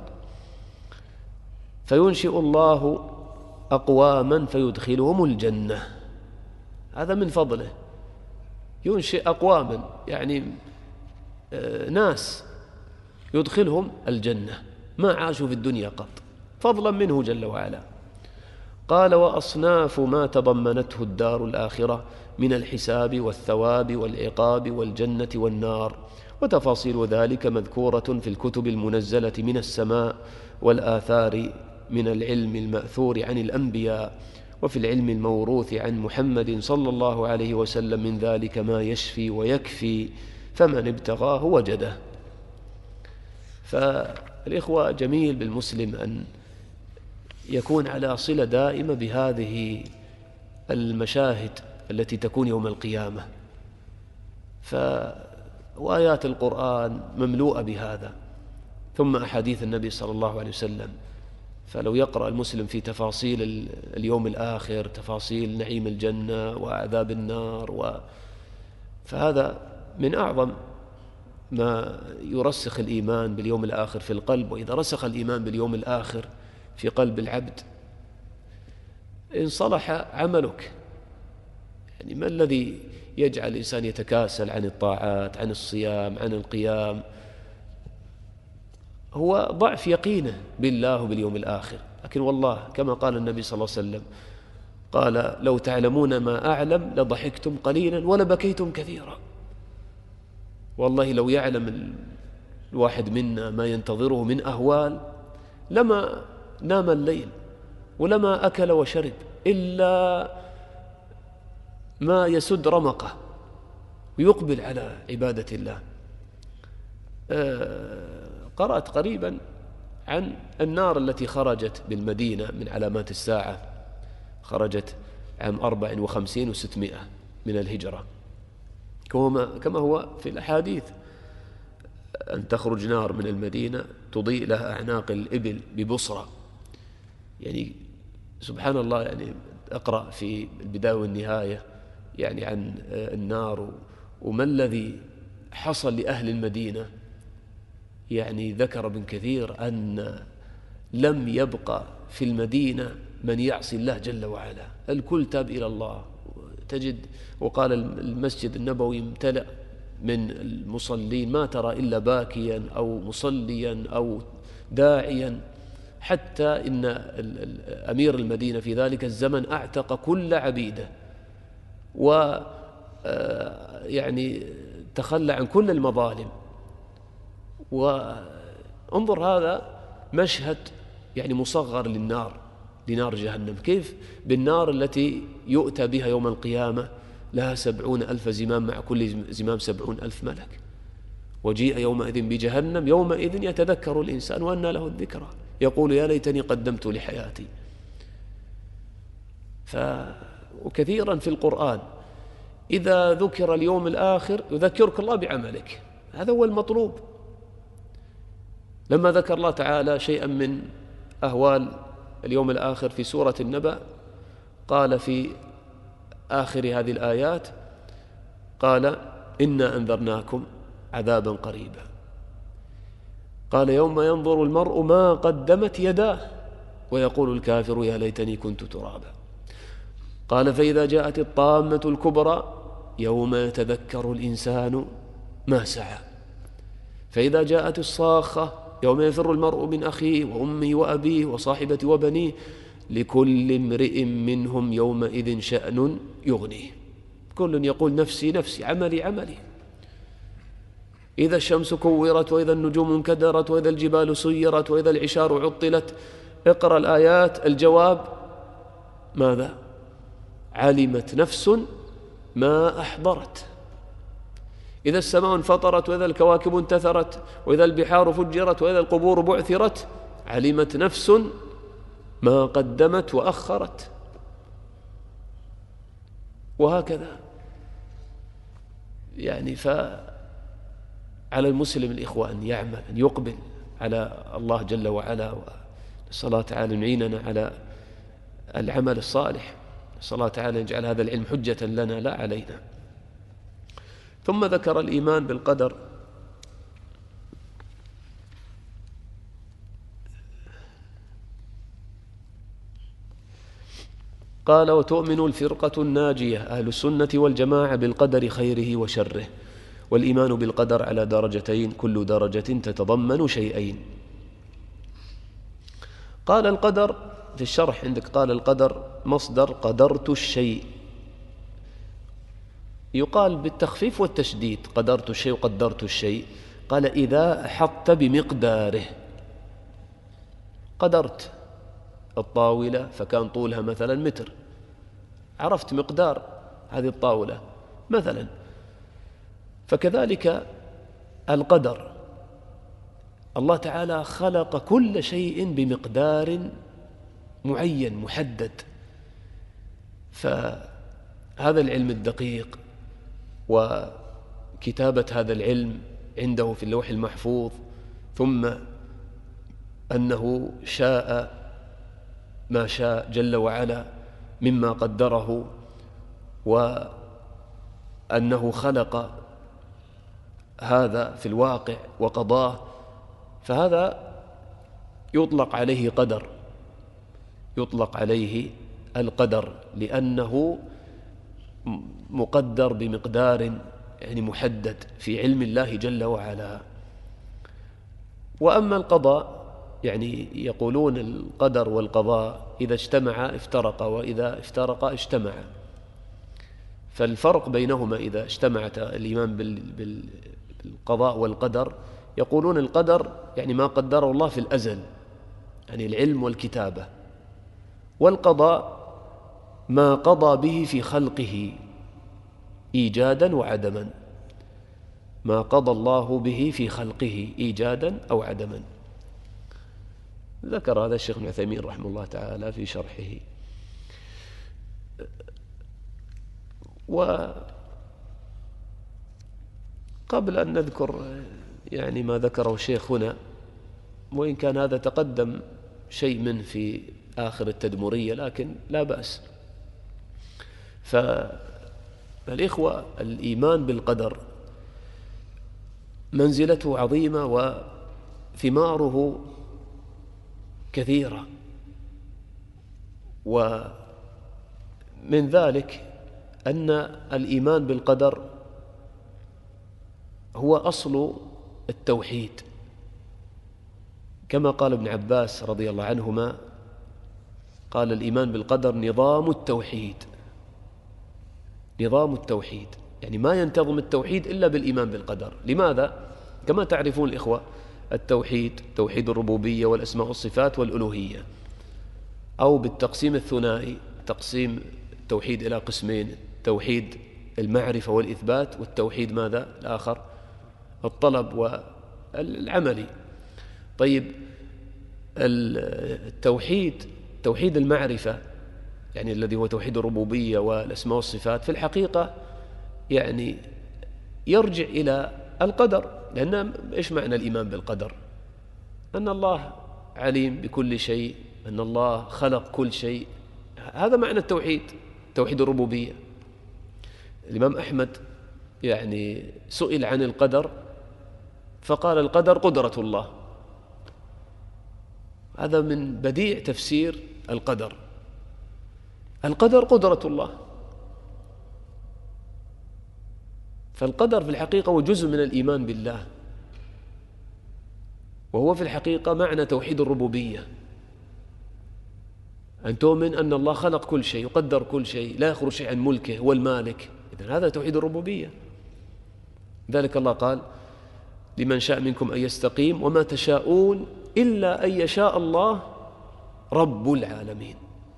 [SPEAKER 2] فينشئ الله أقواما فيدخلهم الجنة، هذا من فضله. ينشئ أقواما يعني ناس يدخلهم الجنة ما عاشوا في الدنيا قط، فضلا منه جل وعلا. قال: وأصناف ما تضمنته الدار الآخرة من الحساب والثواب والعقاب والجنة والنار، وتفاصيل ذلك مذكورة في الكتب المنزلة من السماء والآثار من العلم المأثور عن الأنبياء، وفي العلم الموروث عن محمد صلى الله عليه وسلم من ذلك ما يشفي ويكفي، فمن ابتغاه وجده. فالإخوة جميل بالمسلم أن يكون على صلة دائمة بهذه المشاهد التي تكون يوم القيامة، وآيات القرآن مملوءة بهذا، ثم أحاديث النبي صلى الله عليه وسلم. فلو يقرأ المسلم في تفاصيل اليوم الآخر، تفاصيل نعيم الجنة وعذاب النار، فهذا من أعظم ما يرسخ الإيمان باليوم الآخر في القلب. وإذا رسخ الإيمان باليوم الآخر في قلب العبد انصلح عملك. يعني ما الذي يجعل الإنسان يتكاسل عن الطاعات، عن الصيام، عن القيام؟ هو ضعف يقينه بالله وباليوم الآخر. لكن والله كما قال النبي صلى الله عليه وسلم، قال: لو تعلمون ما أعلم لضحكتم قليلا ولبكيتم كثيرا. والله لو يعلم الواحد منا ما ينتظره من أهوال لما نام الليل ولما أكل وشرب إلا ما يسد رمقه ويقبل على عبادة الله. قرأت قريبا عن النار التي خرجت بالمدينة من علامات الساعة، خرجت عام 54 و600 من الهجرة، كما هو في الأحاديث، أن تخرج نار من المدينة تضيء لها أعناق الإبل ببصرة. يعني سبحان الله، يعني أقرأ في البداية والنهاية يعني عن النار وما الذي حصل لأهل المدينة. يعني ذكر ابن كثير أن لم يبقى في المدينة من يعصي الله جل وعلا، الكل تاب إلى الله. تجد وقال المسجد النبوي امتلأ من المصلين، ما ترى إلا باكيا أو مصليا أو داعيا، حتى إن أمير المدينة في ذلك الزمن أعتق كل عبيده، ويعني تخلى عن كل المظالم. وانظر هذا مشهد يعني مصغر لنار جهنم، كيف بالنار التي يؤتى بها يوم القيامة لها 70,000 زمام، مع كل زمام 70,000 ملك. وجيء يومئذ بجهنم يومئذ يتذكر الإنسان وأنى له الذكرى، يقول يا ليتني قدمت لحياتي. وكثيرا في القرآن إذا ذكر اليوم الآخر يذكرك الله بعملك، هذا هو المطلوب. لما ذكر الله تعالى شيئا من أهوال اليوم الآخر في سورة النبأ، قال في آخر هذه الآيات، قال إنا أنذرناكم عذابا قريبا، قال يوم ينظر المرء ما قدمت يداه ويقول الكافر يا ليتني كنت ترابا. قال فإذا جاءت الطامة الكبرى يوم يتذكر الإنسان ما سعى. فإذا جاءت الصاخة يوم يفر المرء من أخيه وأمه وأبيه وصاحبته وبنيه لكل امرئ منهم يومئذ شأن يغنيه، كل يقول نفسي نفسي، عملي عملي. إذا الشمس كورت وإذا النجوم انكدرت وإذا الجبال سيرت وإذا العشار عطلت. اقرأ الآيات، الجواب ماذا؟ علمت نفس ما أحضرت. إذا السماء انفطرت وإذا الكواكب انتثرت وإذا البحار فجرت وإذا القبور بعثرت علمت نفس ما قدمت وأخرت. وهكذا. يعني فعلى المسلم الإخوة أن يعمل، أن يقبل على الله جل وعلا، ونسأل الله تعالى أن يعيننا على العمل الصالح، نسأل الله تعالى أن يجعل هذا العلم حجة لنا لا علينا. ثم ذكر الإيمان بالقدر. قال: وتؤمن الفرقة الناجية أهل السنة والجماعة بالقدر خيره وشره، والإيمان بالقدر على درجتين، كل درجة تتضمن شيئين. قال القدر في الشرح عندك، قال القدر مصدر قدرت الشيء، يقال بالتخفيف والتشديد، قدرت الشيء وقدرت الشيء. قال: إذا أحطت بمقداره. قدرت الطاولة فكان طولها مثلا متر، عرفت مقدار هذه الطاولة مثلا. فكذلك القدر، الله تعالى خلق كل شيء بمقدار معين محدد. فهذا العلم الدقيق وكتابة هذا العلم عنده في اللوح المحفوظ، ثم أنه شاء ما شاء جل وعلا مما قدره، وأنه خلق هذا في الواقع وقضاه، فهذا يطلق عليه قدر، يطلق عليه القدر، لأنه مقدر بمقدار يعني محدد في علم الله جل وعلا. وأما القضاء، يعني يقولون القدر والقضاء إذا اجتمعا افترقا، وإذا افترقا اجتمعا. فالفرق بينهما إذا اجتمعت الإيمان بالقضاء والقدر، يقولون القدر يعني ما قدره الله في الأزل، يعني العلم والكتابة، والقضاء ما قضى به في خلقه إيجادا وعدما، ما قضى الله به في خلقه إيجادا أو عدما. ذكر هذا الشيخ ابن عثيمين رحمه الله تعالى في شرحه. وقبل أن نذكر يعني ما ذكره الشيخ هنا، وإن كان هذا تقدم شيء منه في آخر التدمرية، لكن لا بأس. فالإخوة، الإيمان بالقدر منزلته عظيمة وثماره كثيرة، ومن ذلك أن الإيمان بالقدر هو أصل التوحيد، كما قال ابن عباس رضي الله عنهما، قال: الإيمان بالقدر نظام التوحيد. نظام التوحيد يعني ما ينتظم التوحيد إلا بالإيمان بالقدر. لماذا؟ كما تعرفون الإخوة، التوحيد توحيد الربوبية والأسماء والصفات والألوهية، أو بالتقسيم الثنائي، تقسيم التوحيد إلى قسمين: توحيد المعرفة والإثبات، والتوحيد ماذا الآخر؟ الطلب والعملي. طيب، التوحيد توحيد المعرفة يعني الذي هو توحيد الربوبية والأسماء والصفات، في الحقيقة يعني يرجع إلى القدر، لأن إيش معنى الإيمان بالقدر؟ أن الله عليم بكل شيء، أن الله خلق كل شيء، هذا معنى التوحيد، توحيد الربوبية. الإمام أحمد يعني سئل عن القدر فقال: القدر قدرة الله. هذا من بديع تفسير القدر. القدر قدرة الله. فالقدر في الحقيقة هو جزء من الإيمان بالله، وهو في الحقيقة معنى توحيد الربوبية، أن تؤمن أن الله خلق كل شيء، يقدر كل شيء، لا يخرج شيء عن ملكه، هو المالك. إذن هذا توحيد الربوبية. ذلك الله قال: لمن شاء منكم أن يستقيم وما تشاءون إلا أن يشاء الله رب العالمين.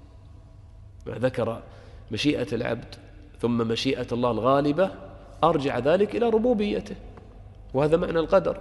[SPEAKER 2] ذكر مشيئة العبد ثم مشيئة الله الغالبة، أرجع ذلك إلى ربوبيته، وهذا معنى القدر.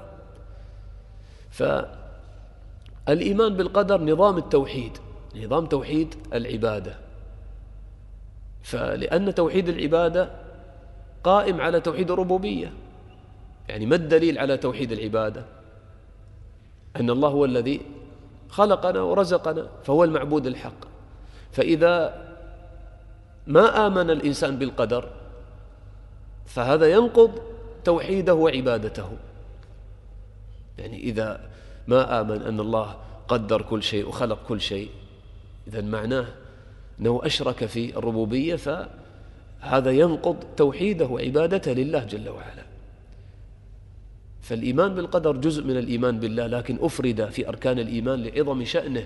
[SPEAKER 2] فالإيمان بالقدر نظام التوحيد، نظام توحيد العبادة. فلأن توحيد العبادة قائم على توحيد الربوبية. يعني ما الدليل على توحيد العبادة؟ أن الله هو الذي خلقنا ورزقنا، فهو المعبود الحق. فإذا ما آمن الإنسان بالقدر فهذا ينقض توحيده وعبادته. يعني إذا ما آمن أن الله قدر كل شيء وخلق كل شيء، إذن معناه أنه أشرك في الربوبية، فهذا ينقض توحيده وعبادته لله جل وعلا. فالإيمان بالقدر جزء من الإيمان بالله، لكن أفرد في أركان الإيمان لعظم شأنه.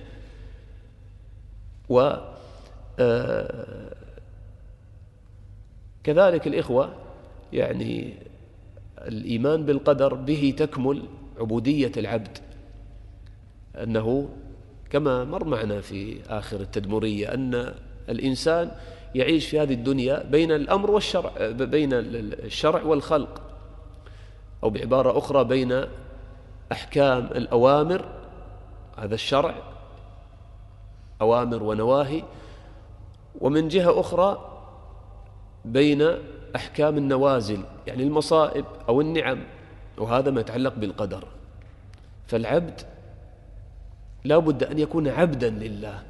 [SPEAKER 2] كذلك الإخوة، يعني الإيمان بالقدر به تكمل عبودية العبد، أنه كما مر معنا في آخر التدمرية أن الإنسان يعيش في هذه الدنيا بين الأمر والشرع، بين الشرع والخلق، أو بعبارة أخرى بين أحكام الأوامر، هذا الشرع أوامر ونواهي، ومن جهة أخرى بين أحكام النوازل، يعني المصائب أو النعم، وهذا ما يتعلق بالقدر. فالعبد لا بد أن يكون عبدا لله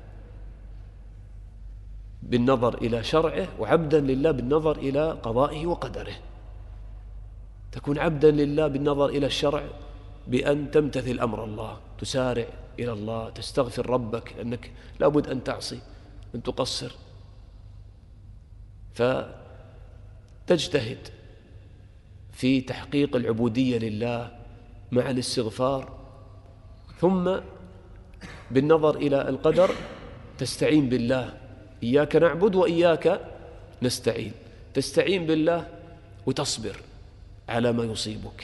[SPEAKER 2] بالنظر إلى شرعه، وعبدا لله بالنظر إلى قضائه وقدره. تكون عبدا لله بالنظر إلى الشرع بأن تمتثل أمر الله، تسارع إلى الله، تستغفر ربك أنك لا بد أن تعصي، أن تقصر، فتجتهد في تحقيق العبودية لله مع الاستغفار. ثم بالنظر إلى القدر تستعين بالله، إياك نعبد وإياك نستعين، تستعين بالله وتصبر على ما يصيبك.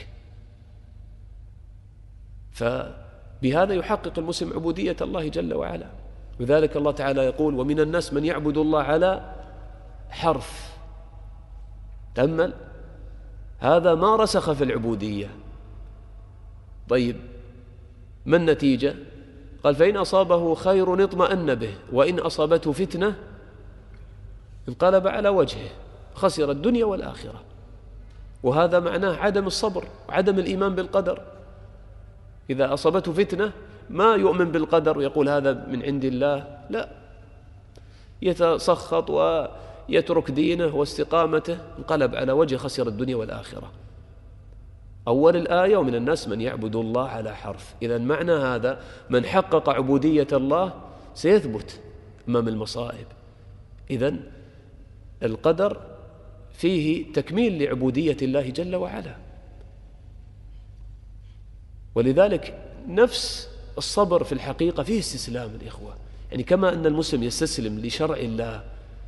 [SPEAKER 2] فبهذا يحقق المسلم عبودية الله جل وعلا. وذلك الله تعالى يقول: ومن الناس من يعبد الله على حرف. تأمل، هذا ما رسخ في العبودية. طيب، ما النتيجة؟ قال: فإن أصابه خير اطمأن به، وإن أصابته فتنة انقلب على وجهه، خسر الدنيا والآخرة. وهذا معناه عدم الصبر وعدم الإيمان بالقدر. إذا أصابته فتنة ما يؤمن بالقدر ويقول هذا من عند الله، لا، يتسخط ويترك دينه واستقامته، انقلب على وجهه، خسر الدنيا والآخرة. أول الآية: ومن الناس من يعبد الله على حرف. إذن معنى هذا من حقق عبودية الله سيثبت أمام المصائب. إذن القدر فيه تكميل لعبودية الله جل وعلا. ولذلك نفس الصبر في الحقيقة فيه استسلام الإخوة. يعني كما أن المسلم يستسلم لشرع الله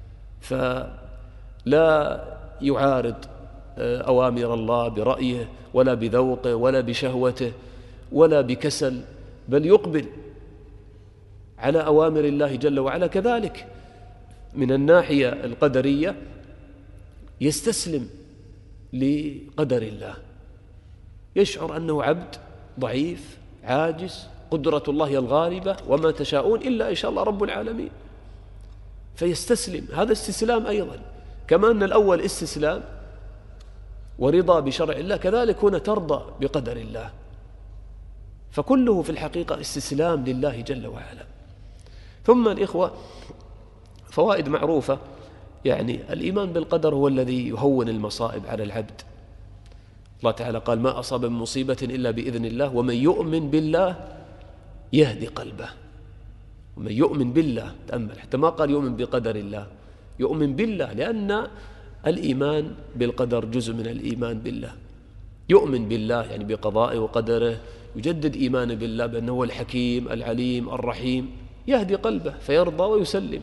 [SPEAKER 2] فلا يعارض أوامر الله برأيه ولا بذوقه ولا بشهوته ولا بكسل، بل يقبل على أوامر الله جل وعلا، كذلك من الناحية القدرية يستسلم لقدر الله، يشعر أنه عبد ضعيف عاجز، قدرة الله هي الغالبة، وما تشاءون إلا إن شاء الله رب العالمين، فيستسلم. هذا استسلام أيضا، كما أن الأول استسلام ورضا بشرع الله، كذلك هنا ترضى بقدر الله. فكله في الحقيقة استسلام لله جل وعلا. ثم الإخوة، فوائد معروفة. يعني الإيمان بالقدر هو الذي يهون المصائب على العبد. الله تعالى قال: ما أصاب من مصيبة إلا بإذن الله، ومن يؤمن بالله يهدي قلبه. ومن يؤمن بالله، تأمل، حتى ما قال يؤمن بقدر الله، يؤمن بالله، لأن الإيمان بالقدر جزء من الإيمان بالله. يؤمن بالله يعني بقضائه وقدره، يجدد إيمانه بالله بأنه هو الحكيم العليم الرحيم، يهدي قلبه فيرضى ويسلم.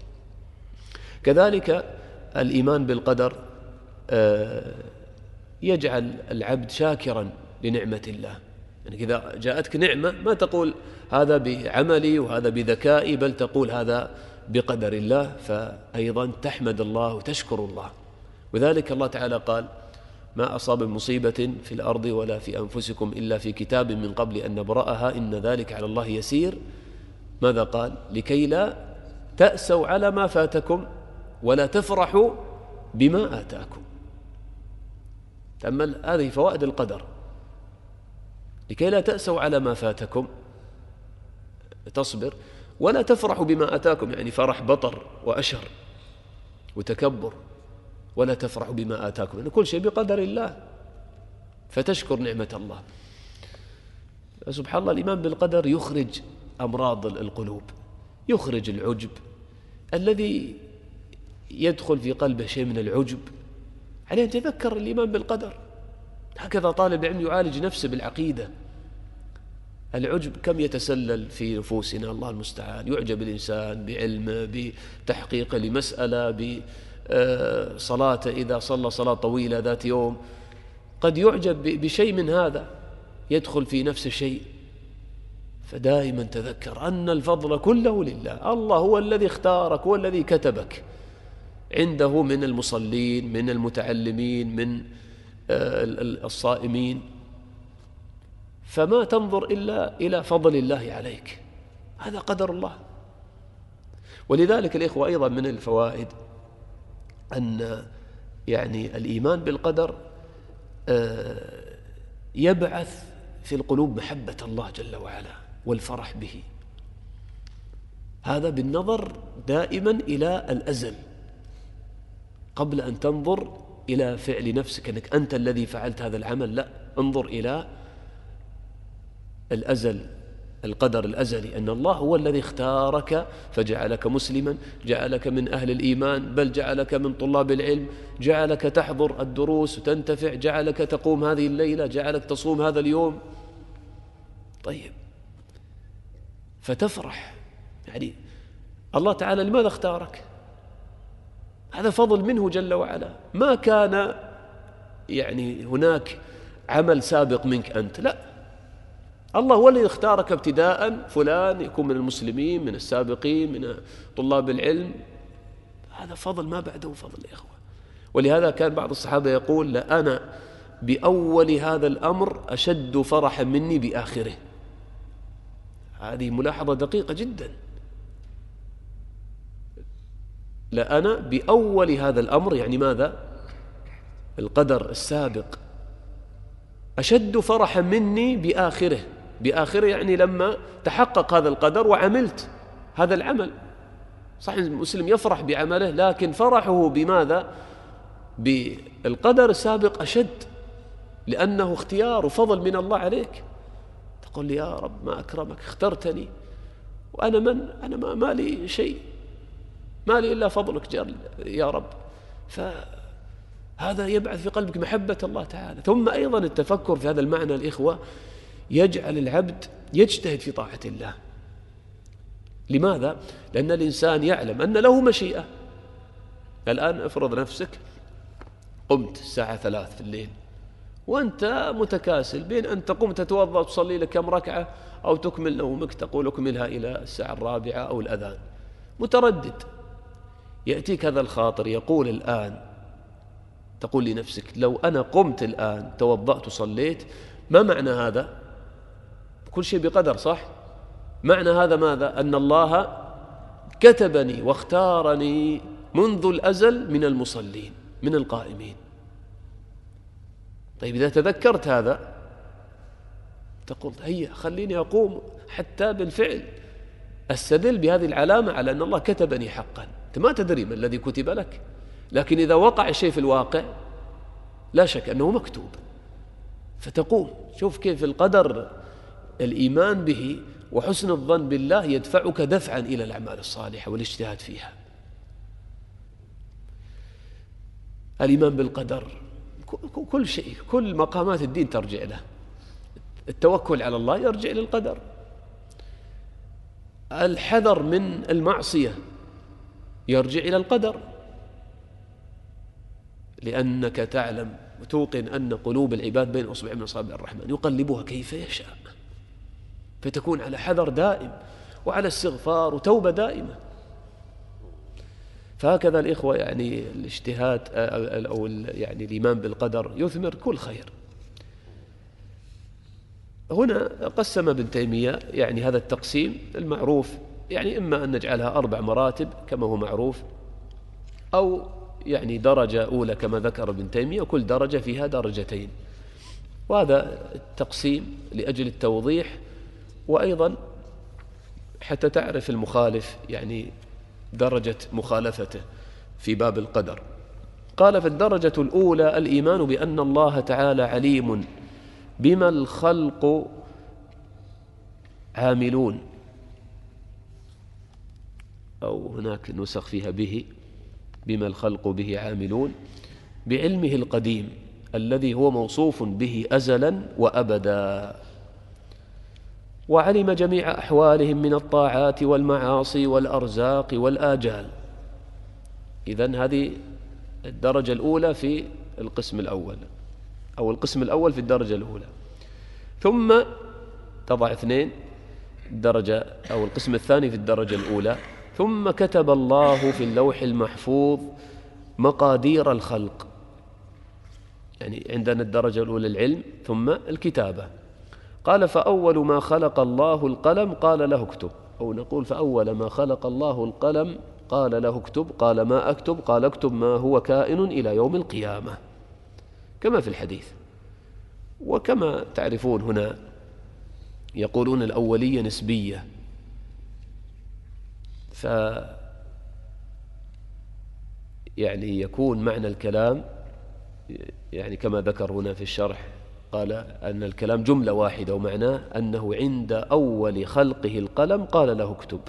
[SPEAKER 2] كذلك الإيمان بالقدر يجعل العبد شاكرا لنعمة الله. يعني إذا جاءتك نعمة ما تقول هذا بعملي وهذا بذكائي، بل تقول هذا بقدر الله، فأيضا تحمد الله وتشكر الله. وذلك الله تعالى قال: ما أصاب من مصيبة في الأرض ولا في أنفسكم إلا في كتاب من قبل أن نبرأها إن ذلك على الله يسير. ماذا قال؟ لكي لا تأسوا على ما فاتكم ولا تفرحوا بما آتاكم. تأمل هذه فوائد القدر، لكي لا تأسوا على ما فاتكم، تصبر، ولا تفرحوا بما آتاكم، يعني فرح بطر وأشر وتكبر، ولا تفرحوا بما آتاكم، لأن كل شيء بقدر الله، فتشكر نعمة الله. سبحان الله، الإيمان بالقدر يخرج أمراض القلوب، يخرج العجب الذي يدخل في قلبه شيء من العجب، عليه أن يتذكر الإيمان بالقدر. هكذا طالب العلم يعالج نفسه بالعقيدة. العجب كم يتسلل في نفوسنا، الله المستعان. يعجب الإنسان بعلمه، بتحقيقه لمسألة، بصلاته إذا صلى صلاة طويلة ذات يوم، قد يعجب بشيء من هذا، يدخل في نفس شيء. فدائما تذكر أن الفضل كله لله، الله هو الذي اختارك، هو الذي كتبك عنده من المصلين، من المتعلمين، من الصائمين، فما تنظر إلا إلى فضل الله عليك، هذا قدر الله. ولذلك الإخوة أيضا من الفوائد أن يعني الإيمان بالقدر يبعث في القلوب محبة الله جل وعلا والفرح به، هذا بالنظر دائما إلى الأزل قبل أن تنظر إلى فعل نفسك أنك أنت الذي فعلت هذا العمل، لا، انظر إلى الأزل، القدر الأزلي، أن الله هو الذي اختارك فجعلك مسلما، جعلك من أهل الإيمان، بل جعلك من طلاب العلم، جعلك تحضر الدروس وتنتفع، جعلك تقوم هذه الليلة، جعلك تصوم هذا اليوم. طيب، فتفرح، يعني الله تعالى لماذا اختارك؟ هذا فضل منه جل وعلا، ما كان يعني هناك عمل سابق منك أنت، لا، الله هو الذي اختارك ابتداء، فلان يكون من المسلمين، من السابقين، من طلاب العلم، هذا فضل ما بعده فضل يا إخوة. ولهذا كان بعض الصحابة يقول: لأنا بأول هذا الأمر أشد فرحا مني بآخره. هذه ملاحظة دقيقة جدا. لأنا بأول هذا الأمر، يعني ماذا؟ القدر السابق، أشد فرحا مني بآخره. بآخره يعني لما تحقق هذا القدر وعملت هذا العمل. صحيح المسلم يفرح بعمله، لكن فرحه بماذا؟ بالقدر السابق أشد، لأنه اختيار وفضل من الله عليك. تقول لي: يا رب ما أكرمك، اخترتني، وأنا أنا ما لي شيء، ما لي إلا فضلك يا رب. فهذا يبعث في قلبك محبة الله تعالى. ثم أيضا التفكر في هذا المعنى الإخوة يجعل العبد يجتهد في طاعة الله. لماذا؟ لأن الإنسان يعلم أن له مشيئة. الآن افرض نفسك قمت الساعة 3 في الليل وأنت متكاسل، بين أن تقوم تتوضأ وتصلي لك كم ركعة، أو تكمل نومك تقول أكملها إلى الساعة 4 أو الأذان، متردد. يأتيك هذا الخاطر يقول الآن، تقول لنفسك: لو أنا قمت الآن توضأت وصليت، ما معنى هذا؟ كل شيء بقدر، صح؟ معنى هذا ماذا؟ أن الله كتبني واختارني منذ الأزل من المصلين، من القائمين. طيب، إذا تذكرت هذا تقول: هيا خليني أقوم حتى بالفعل أستدل بهذه العلامة على أن الله كتبني حقا. أنت ما تدري ما الذي كتب لك، لكن إذا وقع الشيء في الواقع لا شك أنه مكتوب، فتقوم. شوف كيف القدر، الإيمان به وحسن الظن بالله يدفعك دفعا إلى الأعمال الصالحة والاجتهاد فيها. الإيمان بالقدر كل شيء، كل مقامات الدين ترجع له. التوكل على الله يرجع للقدر. الحذر من المعصية يرجع إلى القدر، لأنك تعلم وتوقن أن قلوب العباد بين أصبع من أصابع الرحمن يقلبها كيف يشاء، فتكون على حذر دائم وعلى استغفار وتوبة دائمة. فهكذا الإخوة يعني الاجتهاد أو يعني الإيمان بالقدر يثمر كل خير. هنا قسم ابن تيمية يعني هذا التقسيم المعروف، يعني إما أن نجعلها 4 مراتب كما هو معروف، أو يعني درجة أولى كما ذكر ابن تيمية، وكل درجة فيها درجتين. وهذا التقسيم لأجل التوضيح، وأيضا حتى تعرف المخالف يعني درجة مخالفته في باب القدر. قال: في الدرجة الأولى الإيمان بأن الله تعالى عليم بما الخلق عاملون، أو هناك نسخ فيها به، بما الخلق به عاملون، بعلمه القديم الذي هو موصوف به أزلا وأبدا، وعلم جميع أحوالهم من الطاعات والمعاصي والأرزاق والآجال. إذن هذه الدرجة الأولى في القسم الأول، أو القسم الأول في الدرجة الأولى. ثم تضع 2 الدرجة أو القسم الثاني في الدرجة الأولى. ثم كتب الله في اللوح المحفوظ مقادير الخلق. يعني عندنا الدرجة الأولى العلم، ثم الكتابة. قال: فأول ما خلق الله القلم قال له اكتب، أو نقول فأول ما خلق الله القلم قال له اكتب. قال: ما أكتب؟ قال: اكتب ما هو كائن إلى يوم القيامة، كما في الحديث. وكما تعرفون هنا يقولون الأولية نسبية، يعني يكون معنى الكلام يعني كما ذكر هنا في الشرح، قال أن الكلام جملة واحدة، ومعناه أنه عند أول خلقه القلم قال له اكتب.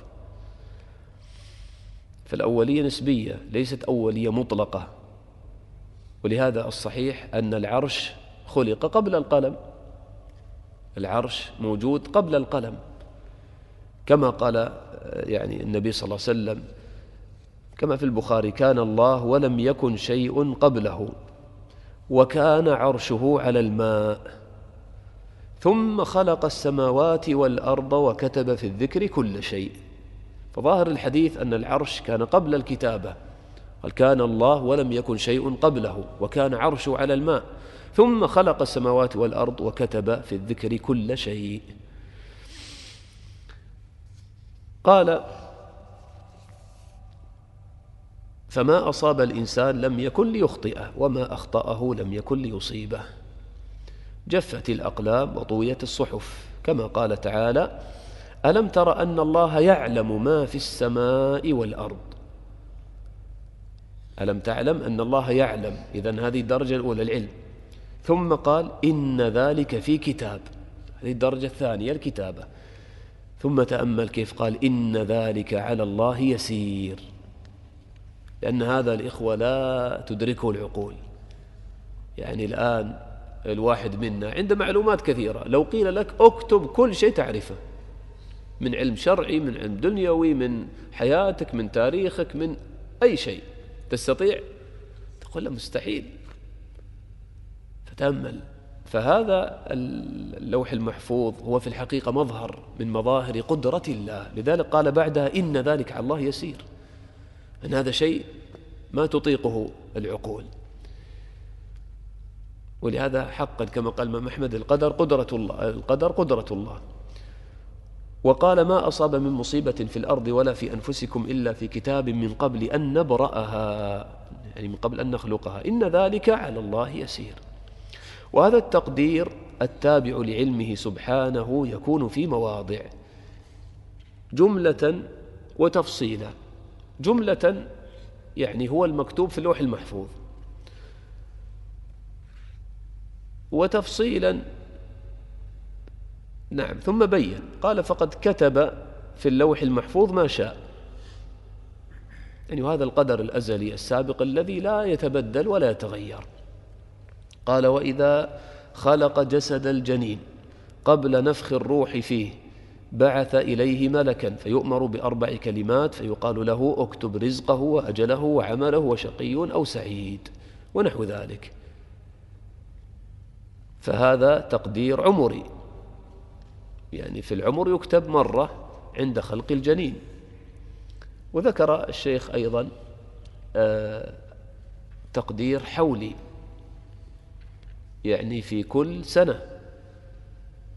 [SPEAKER 2] فالأولية نسبية ليست أولية مطلقة. ولهذا الصحيح أن العرش خلق قبل القلم، العرش موجود قبل القلم، كما قال يعني النبي صلى الله عليه وسلم كما في البخاري: كان الله ولم يكن شيء قبله، وكان عرشه على الماء، ثم خلق السماوات والأرض وكتب في الذكر كل شيء. فظاهر الحديث أن العرش كان قبل الكتابة، قال: كان الله ولم يكن شيء قبله، وكان عرشه على الماء، ثم خلق السماوات والأرض وكتب في الذكر كل شيء. قال: فما أصاب الإنسان لم يكن ليخطئه، وما أخطأه لم يكن ليصيبه. جفت الأقلام وطويت الصحف، كما قال تعالى: ألم تر أن الله يعلم ما في السماء والأرض. ألم تعلم أن الله يعلم، إذن هذه الدرجة الأولى العلم. ثم قال: إن ذلك في كتاب، هذه الدرجة الثانية الكتابة. ثم تأمل كيف قال: إن ذلك على الله يسير، لأن هذا الإخوة لا تدركه العقول. يعني الآن الواحد منا عنده معلومات كثيرة، لو قيل لك اكتب كل شيء تعرفه من علم شرعي، من علم دنيوي، من حياتك، من تاريخك، من أي شيء، تستطيع؟ تقول له مستحيل. فتأمل. فهذا اللوح المحفوظ هو في الحقيقة مظهر من مظاهر قدرة الله، لذلك قال بعدها: إن ذلك على الله يسير، أن هذا شيء ما تطيقه العقول. ولهذا حقا كما قال الإمام أحمد: القدر قدرة الله، القدر قدرة الله. وقال: ما أصاب من مصيبة في الأرض ولا في أنفسكم إلا في كتاب من قبل أن نبرأها، يعني من قبل أن نخلقها، إن ذلك على الله يسير. وهذا التقدير التابع لعلمه سبحانه يكون في مواضع: جملة وتفصيلا. جملة يعني هو المكتوب في اللوح المحفوظ، وتفصيلا نعم. ثم بين قال: فقد كتب في اللوح المحفوظ ما شاء، يعني هذا القدر الأزلي السابق الذي لا يتبدل ولا يتغير. قال: وإذا خلق جسد الجنين قبل نفخ الروح فيه بعث إليه ملكا فيؤمر ب4 كلمات، فيقال له: اكتب رزقه وأجله وعمله وشقي أو سعيد، ونحو ذلك. فهذا تقدير عمري، يعني في العمر يكتب مرة عند خلق الجنين. وذكر الشيخ أيضا تقدير حولي، يعني في كل سنة،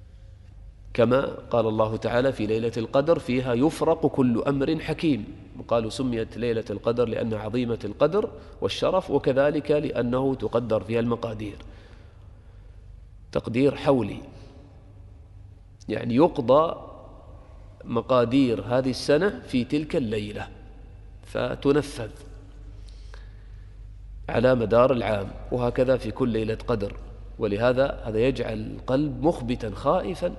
[SPEAKER 2] كما قال الله تعالى: في ليلة القدر فيها يفرق كل أمر حكيم. قالوا سميت ليلة القدر لأنها عظيمة القدر والشرف، وكذلك لأنه تقدر فيها المقادير تقدير حولي، يعني يقضى مقادير هذه السنة في تلك الليلة فتنفذ على مدار العام، وهكذا في كل ليلة قدر. ولهذا هذا يجعل القلب مخبتا خائفا،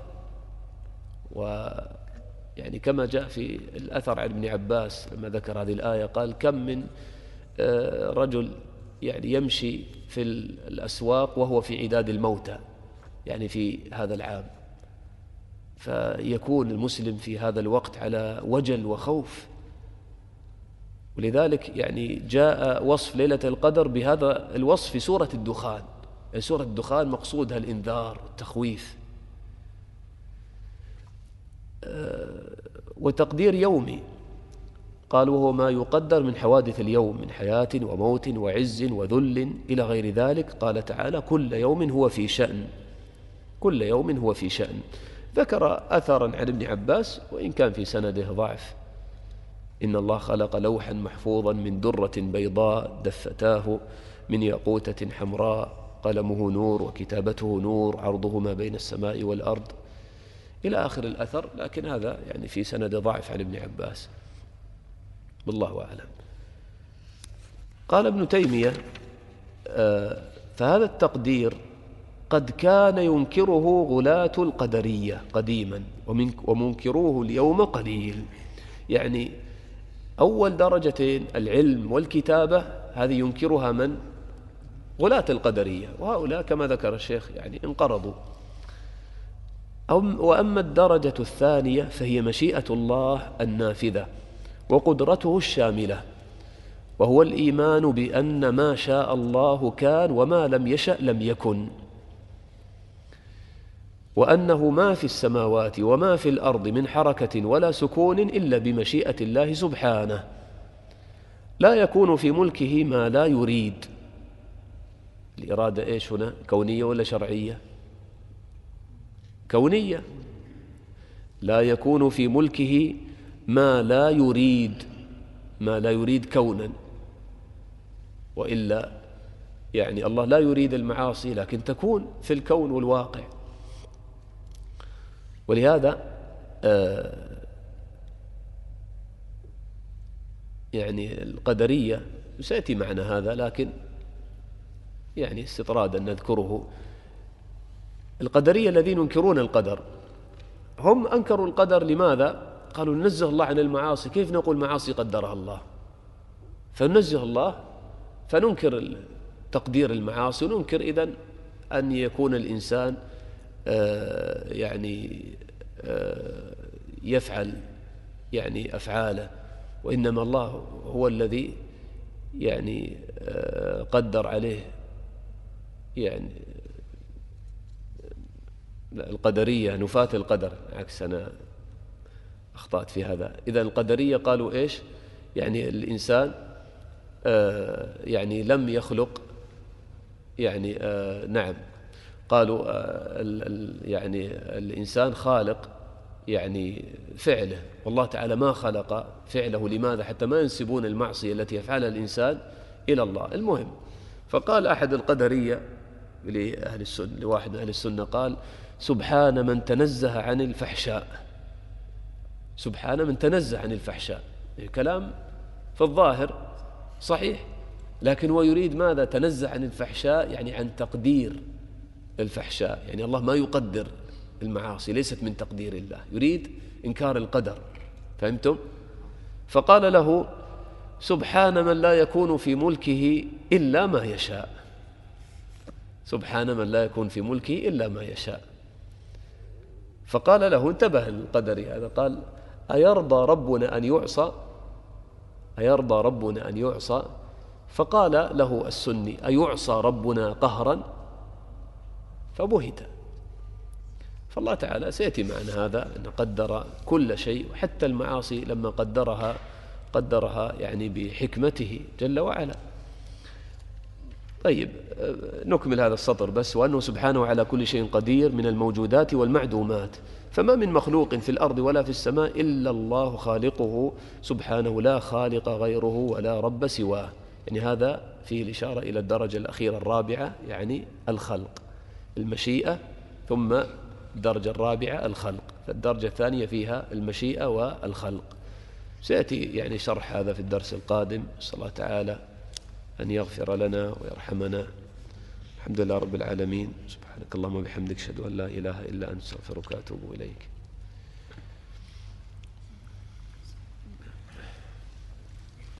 [SPEAKER 2] ويعني كما جاء في الأثر عن ابن عباس لما ذكر هذه الآية قال كم من رجل يعني يمشي في الأسواق وهو في عداد الموتى، يعني في هذا العام، فيكون المسلم في هذا الوقت على وجل وخوف. ولذلك يعني جاء وصف ليلة القدر بهذا الوصف في سورة الدخان. سورة الدخان مقصودها الإنذار والتخويف. وتقدير يومي قالوا هو ما يقدر من حوادث اليوم من حياة وموت وعز وذل إلى غير ذلك. قال تعالى كل يوم هو في شأن، كل يوم هو في شأن. ذكر أثرا عن ابن عباس وإن كان في سنده ضعف: إن الله خلق لوحا محفوظا من درة بيضاء دفتاه من ياقوتة حمراء قلمه نور وكتابته نور عرضه ما بين السماء والأرض إلى آخر الأثر، لكن هذا يعني في سند ضعف عن ابن عباس، والله أعلم. قال ابن تيمية: فهذا التقدير قد كان ينكره غلاة القدرية قديما ومنكروه اليوم قليل. يعني أول درجتين العلم والكتابة هذه ينكرها من؟ غلاة القدرية، وهؤلاء كما ذكر الشيخ يعني انقرضوا. وأما الدرجة الثانية فهي مشيئة الله النافذة وقدرته الشاملة، وهو الإيمان بأن ما شاء الله كان وما لم يشأ لم يكن، وأنه ما في السماوات وما في الأرض من حركة ولا سكون إلا بمشيئة الله سبحانه، لا يكون في ملكه ما لا يريد. الإرادة إيش هنا؟ كونية ولا شرعية؟ كونية. لا يكون في ملكه ما لا يريد، ما لا يريد كونا، وإلا يعني الله لا يريد المعاصي لكن تكون في الكون والواقع. ولهذا يعني القدرية سيأتي معنا هذا، لكن يعني استطرادا نذكره. القدرية الذين ينكرون القدر هم أنكروا القدر. لماذا؟ قالوا ننزه الله عن المعاصي، كيف نقول معاصي قدرها الله؟ فننزه الله فننكر تقدير المعاصي، وننكر إذن أن يكون الإنسان يعني يفعل يعني أفعاله، وإنما الله هو الذي يعني قدر عليه. يعني القدرية نفاة القدر، عكس أنا أخطأت في هذا. إذا القدرية قالوا إيش؟ يعني الإنسان يعني لم يخلق، يعني نعم قالوا يعني الإنسان خالق يعني فعله، والله تعالى ما خلق فعله. لماذا؟ حتى ما ينسبون المعصية التي يفعلها الإنسان إلى الله. المهم، فقال أحد القدرية لأهل السنة، لواحد من أهل السنة، قال: سبحان من تنزه عن الفحشاء. سبحان من تنزه عن الفحشاء. كلام في الظاهر صحيح، لكن هو يريد ماذا؟ تنزه عن الفحشاء، يعني عن تقدير الفحشاء. يعني الله ما يقدر المعاصي، ليست من تقدير الله، يريد إنكار القدر. فهمتم؟ فقال له: سبحان من لا يكون في ملكه إلا ما يشاء. سبحان من لا يكون في ملكه إلا ما يشاء. فقال له، انتبه القدري هذا، قال: أيرضى ربنا أن يعصى؟ أيرضى ربنا أن يعصى؟ فقال له السني: أيعصى ربنا قهرا؟ فبهت. فالله تعالى سيأتي معنا هذا، أن قدر كل شيء، وحتى المعاصي لما قدرها يعني بحكمته جل وعلا. طيب، نكمل هذا السطر بس. وأنه سبحانه على كل شيء قدير من الموجودات والمعدومات، فما من مخلوق في الأرض ولا في السماء إلا الله خالقه سبحانه، لا خالق غيره ولا رب سواه. يعني هذا فيه الإشارة إلى الدرجة الأخيرة الرابعة، يعني الخلق، المشيئة، ثم الدرجة الرابعة الخلق، فالدرجة الثانية فيها المشيئة والخلق. سيأتي يعني شرح هذا في الدرس القادم. صلى الله تعالى أن يغفر لنا ويرحمنا. الحمد لله رب العالمين. سبحانك اللهم وبحمدك، أشهد أن لا إله إلا أنت، أستغفرك وأتوب إليك.